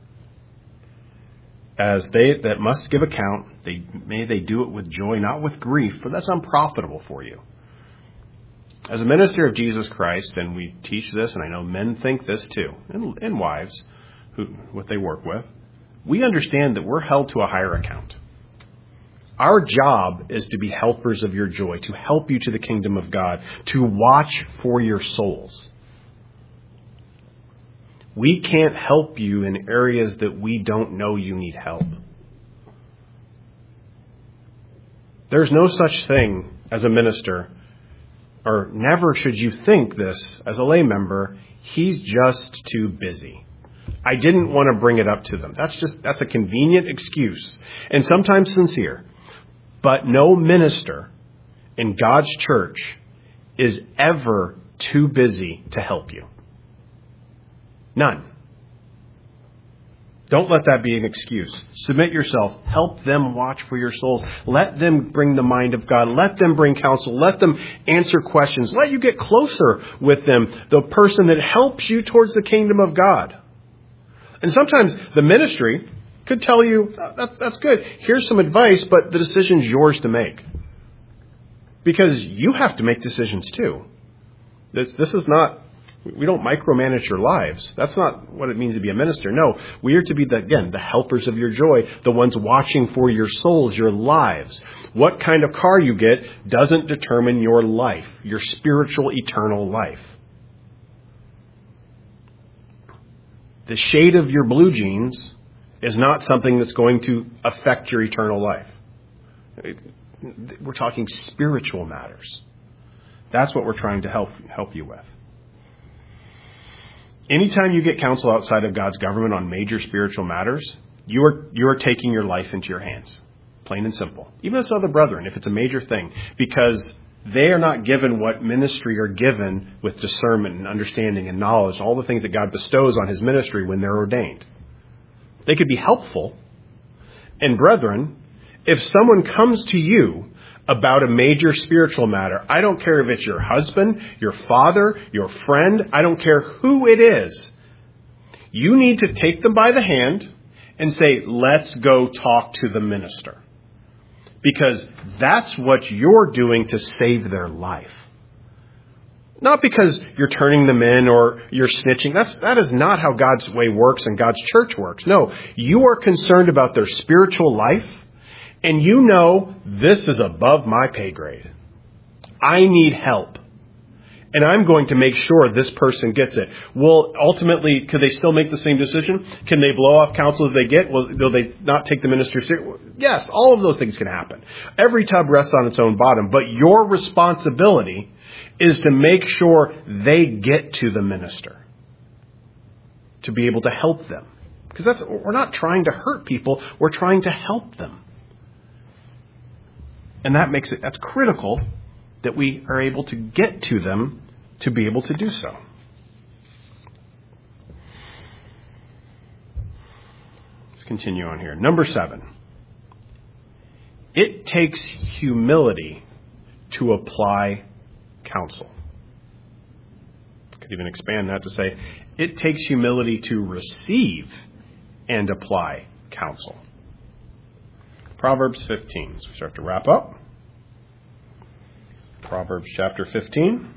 As they that must give account, they may they do it with joy, not with grief, for that's unprofitable for you. As a minister of Jesus Christ, and we teach this, and I know men think this too, and, and wives, who what they work with, we understand that we're held to a higher account. Our job is to be helpers of your joy, to help you to the kingdom of God, to watch for your souls. We can't help you in areas that we don't know you need help. There's no such thing as a minister, or never should you think this as a lay member, he's just too busy. I didn't want to bring it up to them. That's just, that's a convenient excuse, and sometimes sincere. But no minister in God's church is ever too busy to help you. None. Don't let that be an excuse. Submit yourself. Help them watch for your souls. Let them bring the mind of God. Let them bring counsel. Let them answer questions. Let you get closer with them, the person that helps you towards the kingdom of God. And sometimes the ministry could tell you, that's, that's good. Here's some advice, but the decision's yours to make. Because you have to make decisions too. This, this is not... We don't micromanage your lives. That's not what it means to be a minister. No, we are to be, the, again, the helpers of your joy, the ones watching for your souls, your lives. What kind of car you get doesn't determine your life, your spiritual, eternal life. The shade of your blue jeans is not something that's going to affect your eternal life. We're talking spiritual matters. That's what we're trying to help help you with. Anytime you get counsel outside of God's government on major spiritual matters, you are you are taking your life into your hands. Plain and simple. Even as other brethren, if it's a major thing, because they are not given what ministry are given with discernment and understanding and knowledge, all the things that God bestows on his ministry when they're ordained. They could be helpful. And brethren, if someone comes to you about a major spiritual matter, I don't care if it's your husband, your father, your friend, I don't care who it is, you need to take them by the hand and say, let's go talk to the minister. Because that's what you're doing to save their life. Not because you're turning them in or you're snitching. That's, that is not how God's way works and God's church works. No, you are concerned about their spiritual life. And you know, this is above my pay grade. I need help. And I'm going to make sure this person gets it. Well, ultimately, could they still make the same decision? Can they blow off counsel that they get? Will, will they not take the minister seriously? Yes, all of those things can happen. Every tub rests on its own bottom. But your responsibility is to make sure they get to the minister. To be able to help them. Because that's, we're not trying to hurt people. We're trying to help them. And that makes it, that's critical that we are able to get to them to be able to do so. Let's continue on here. Number seven. It takes humility to apply counsel. I could even expand that to say, it takes humility to receive and apply counsel. Proverbs fifteen. So we start to wrap up. Proverbs chapter fifteen.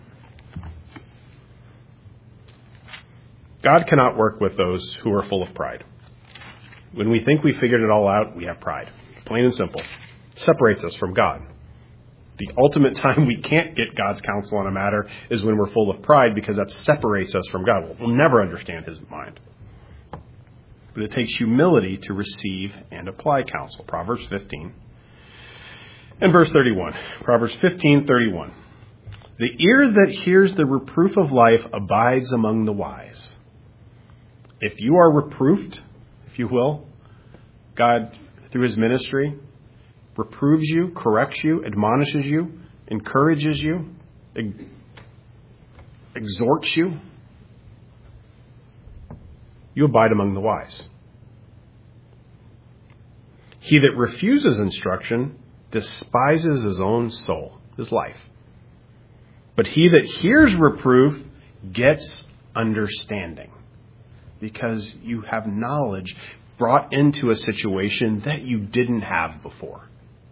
God cannot work with those who are full of pride. When we think we figured it all out, we have pride. Plain and simple. It separates us from God. The ultimate time we can't get God's counsel on a matter is when we're full of pride, because that separates us from God. We'll never understand his mind. But it takes humility to receive and apply counsel. Proverbs fifteen. And verse thirty-one. Proverbs fifteen, thirty-one. The ear that hears the reproof of life abides among the wise. If you are reproofed, if you will, God, through his ministry, reproves you, corrects you, admonishes you, encourages you, ex- exhorts you, you abide among the wise. He that refuses instruction despises his own soul, his life. But he that hears reproof gets understanding, because you have knowledge brought into a situation that you didn't have before.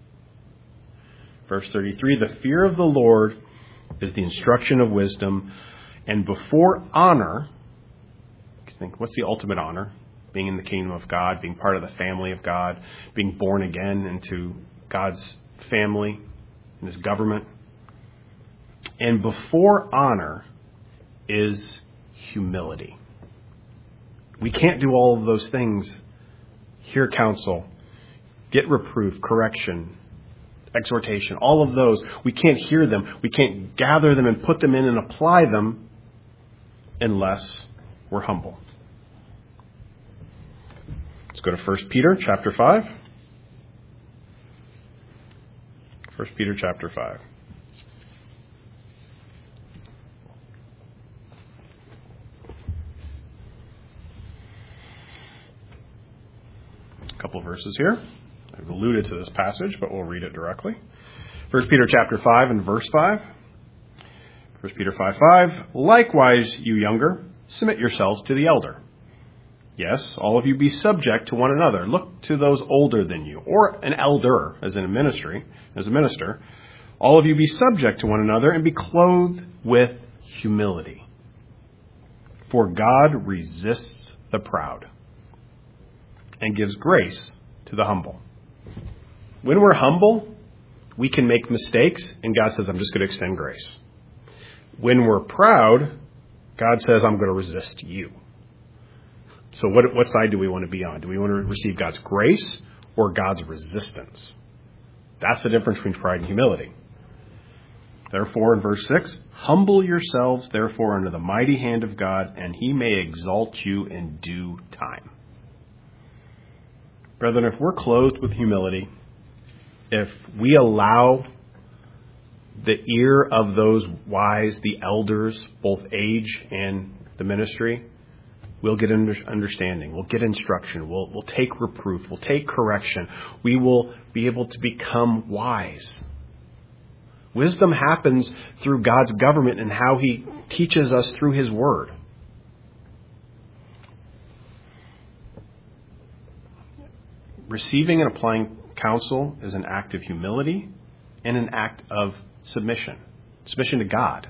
Verse thirty-three, the fear of the Lord is the instruction of wisdom, and before honor, think, what's the ultimate honor? Being in the kingdom of God, being part of the family of God, being born again into God's family and His government. And before honor is humility. We can't do all of those things. Hear counsel, get reproof, correction, exhortation, all of those. We can't hear them. We can't gather them and put them in and apply them unless we're humble. Let's go to First Peter chapter five. First Peter chapter five. A couple verses here. I've alluded to this passage, but we'll read it directly. First Peter chapter five and verse five. First Peter five five. Likewise, you younger, submit yourselves to the elder. Yes, all of you be subject to one another. Look to those older than you, or an elder, as in a ministry, as a minister. All of you be subject to one another and be clothed with humility. For God resists the proud and gives grace to the humble. When we're humble, we can make mistakes, and God says, I'm just going to extend grace. When we're proud, God says, I'm going to resist you. So what, what side do we want to be on? Do we want to receive God's grace or God's resistance? That's the difference between pride and humility. Therefore, in verse six, humble yourselves, therefore, under the mighty hand of God, and He may exalt you in due time. Brethren, if we're clothed with humility, if we allow the ear of those wise, the elders, both age and the ministry, we'll get understanding. We'll get instruction. We'll, we'll take reproof. We'll take correction. We will be able to become wise. Wisdom happens through God's government and how He teaches us through His Word. Receiving and applying counsel is an act of humility and an act of submission. Submission to God.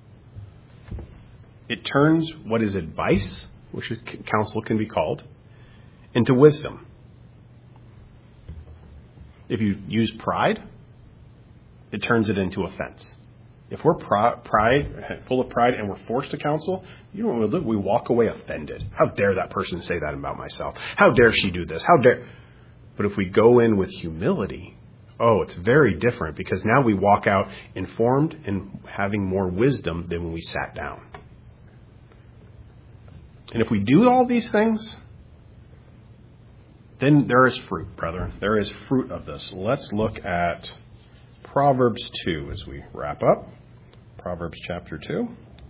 It turns what is advice, which is counsel can be called, into wisdom. If you use pride, it turns it into offense. If we're pride, full of pride and we're forced to counsel, you know what we'll do? We walk away offended. How dare that person say that about myself? How dare she do this? How dare... But if we go in with humility, oh, it's very different, because now we walk out informed and having more wisdom than when we sat down. And if we do all these things, then there is fruit, brethren. There is fruit of this. Let's look at Proverbs two as we wrap up. Proverbs chapter two.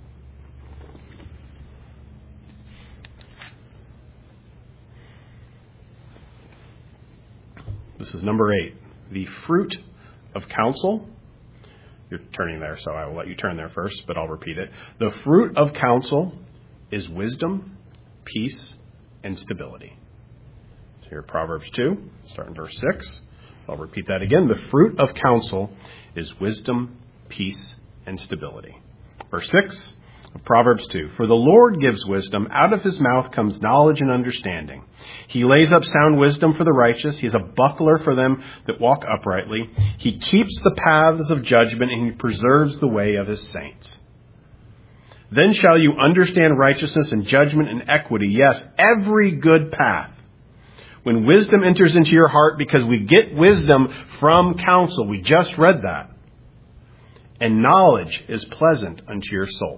This is number eight. The fruit of counsel. You're turning there, so I will let you turn there first, but I'll repeat it. The fruit of counsel is wisdom, peace, and stability. So here, Proverbs two, start in verse six. I'll repeat that again. The fruit of counsel is wisdom, peace, and stability. Verse six of Proverbs two. For the Lord gives wisdom. Out of His mouth comes knowledge and understanding. He lays up sound wisdom for the righteous. He is a buckler for them that walk uprightly. He keeps the paths of judgment, and He preserves the way of His saints. Then shall you understand righteousness and judgment and equity. Yes, every good path. When wisdom enters into your heart, because we get wisdom from counsel. We just read that. And knowledge is pleasant unto your soul.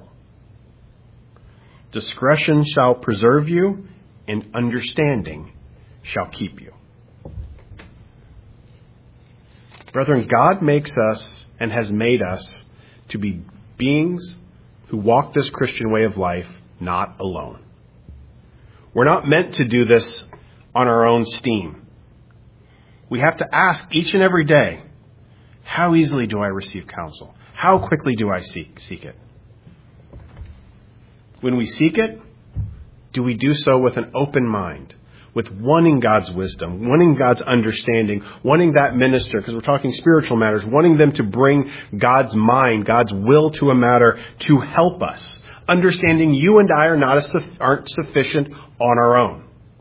Discretion shall preserve you, and understanding shall keep you. Brethren, God makes us and has made us to be beings who walk this Christian way of life not alone. We're not meant to do this on our own steam. We have to ask each and every day, how easily do I receive counsel? How quickly do I seek, seek it? When we seek it, do we do so with an open mind, with wanting God's wisdom, wanting God's understanding, wanting that minister, because we're talking spiritual matters, wanting them to bring God's mind, God's will to a matter to help us, understanding you and I are not as, aren't sufficient on our own?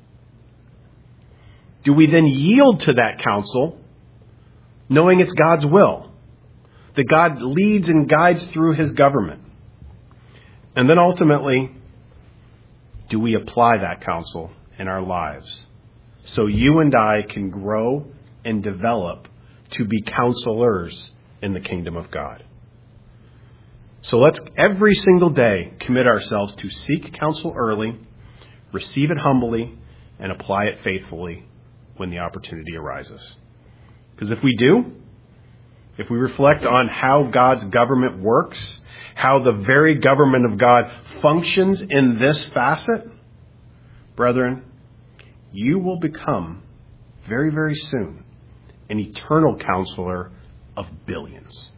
Do we then yield to that counsel, knowing it's God's will, that God leads and guides through his government? And then ultimately, do we apply that counsel in our lives so you and I can grow and develop to be counselors in the kingdom of God? So let's every single day commit ourselves to seek counsel early, receive it humbly, and apply it faithfully when the opportunity arises. Because if we do, if we reflect on how God's government works, how the very government of God functions in this facet, brethren, you will become very, very soon an eternal counselor of billions.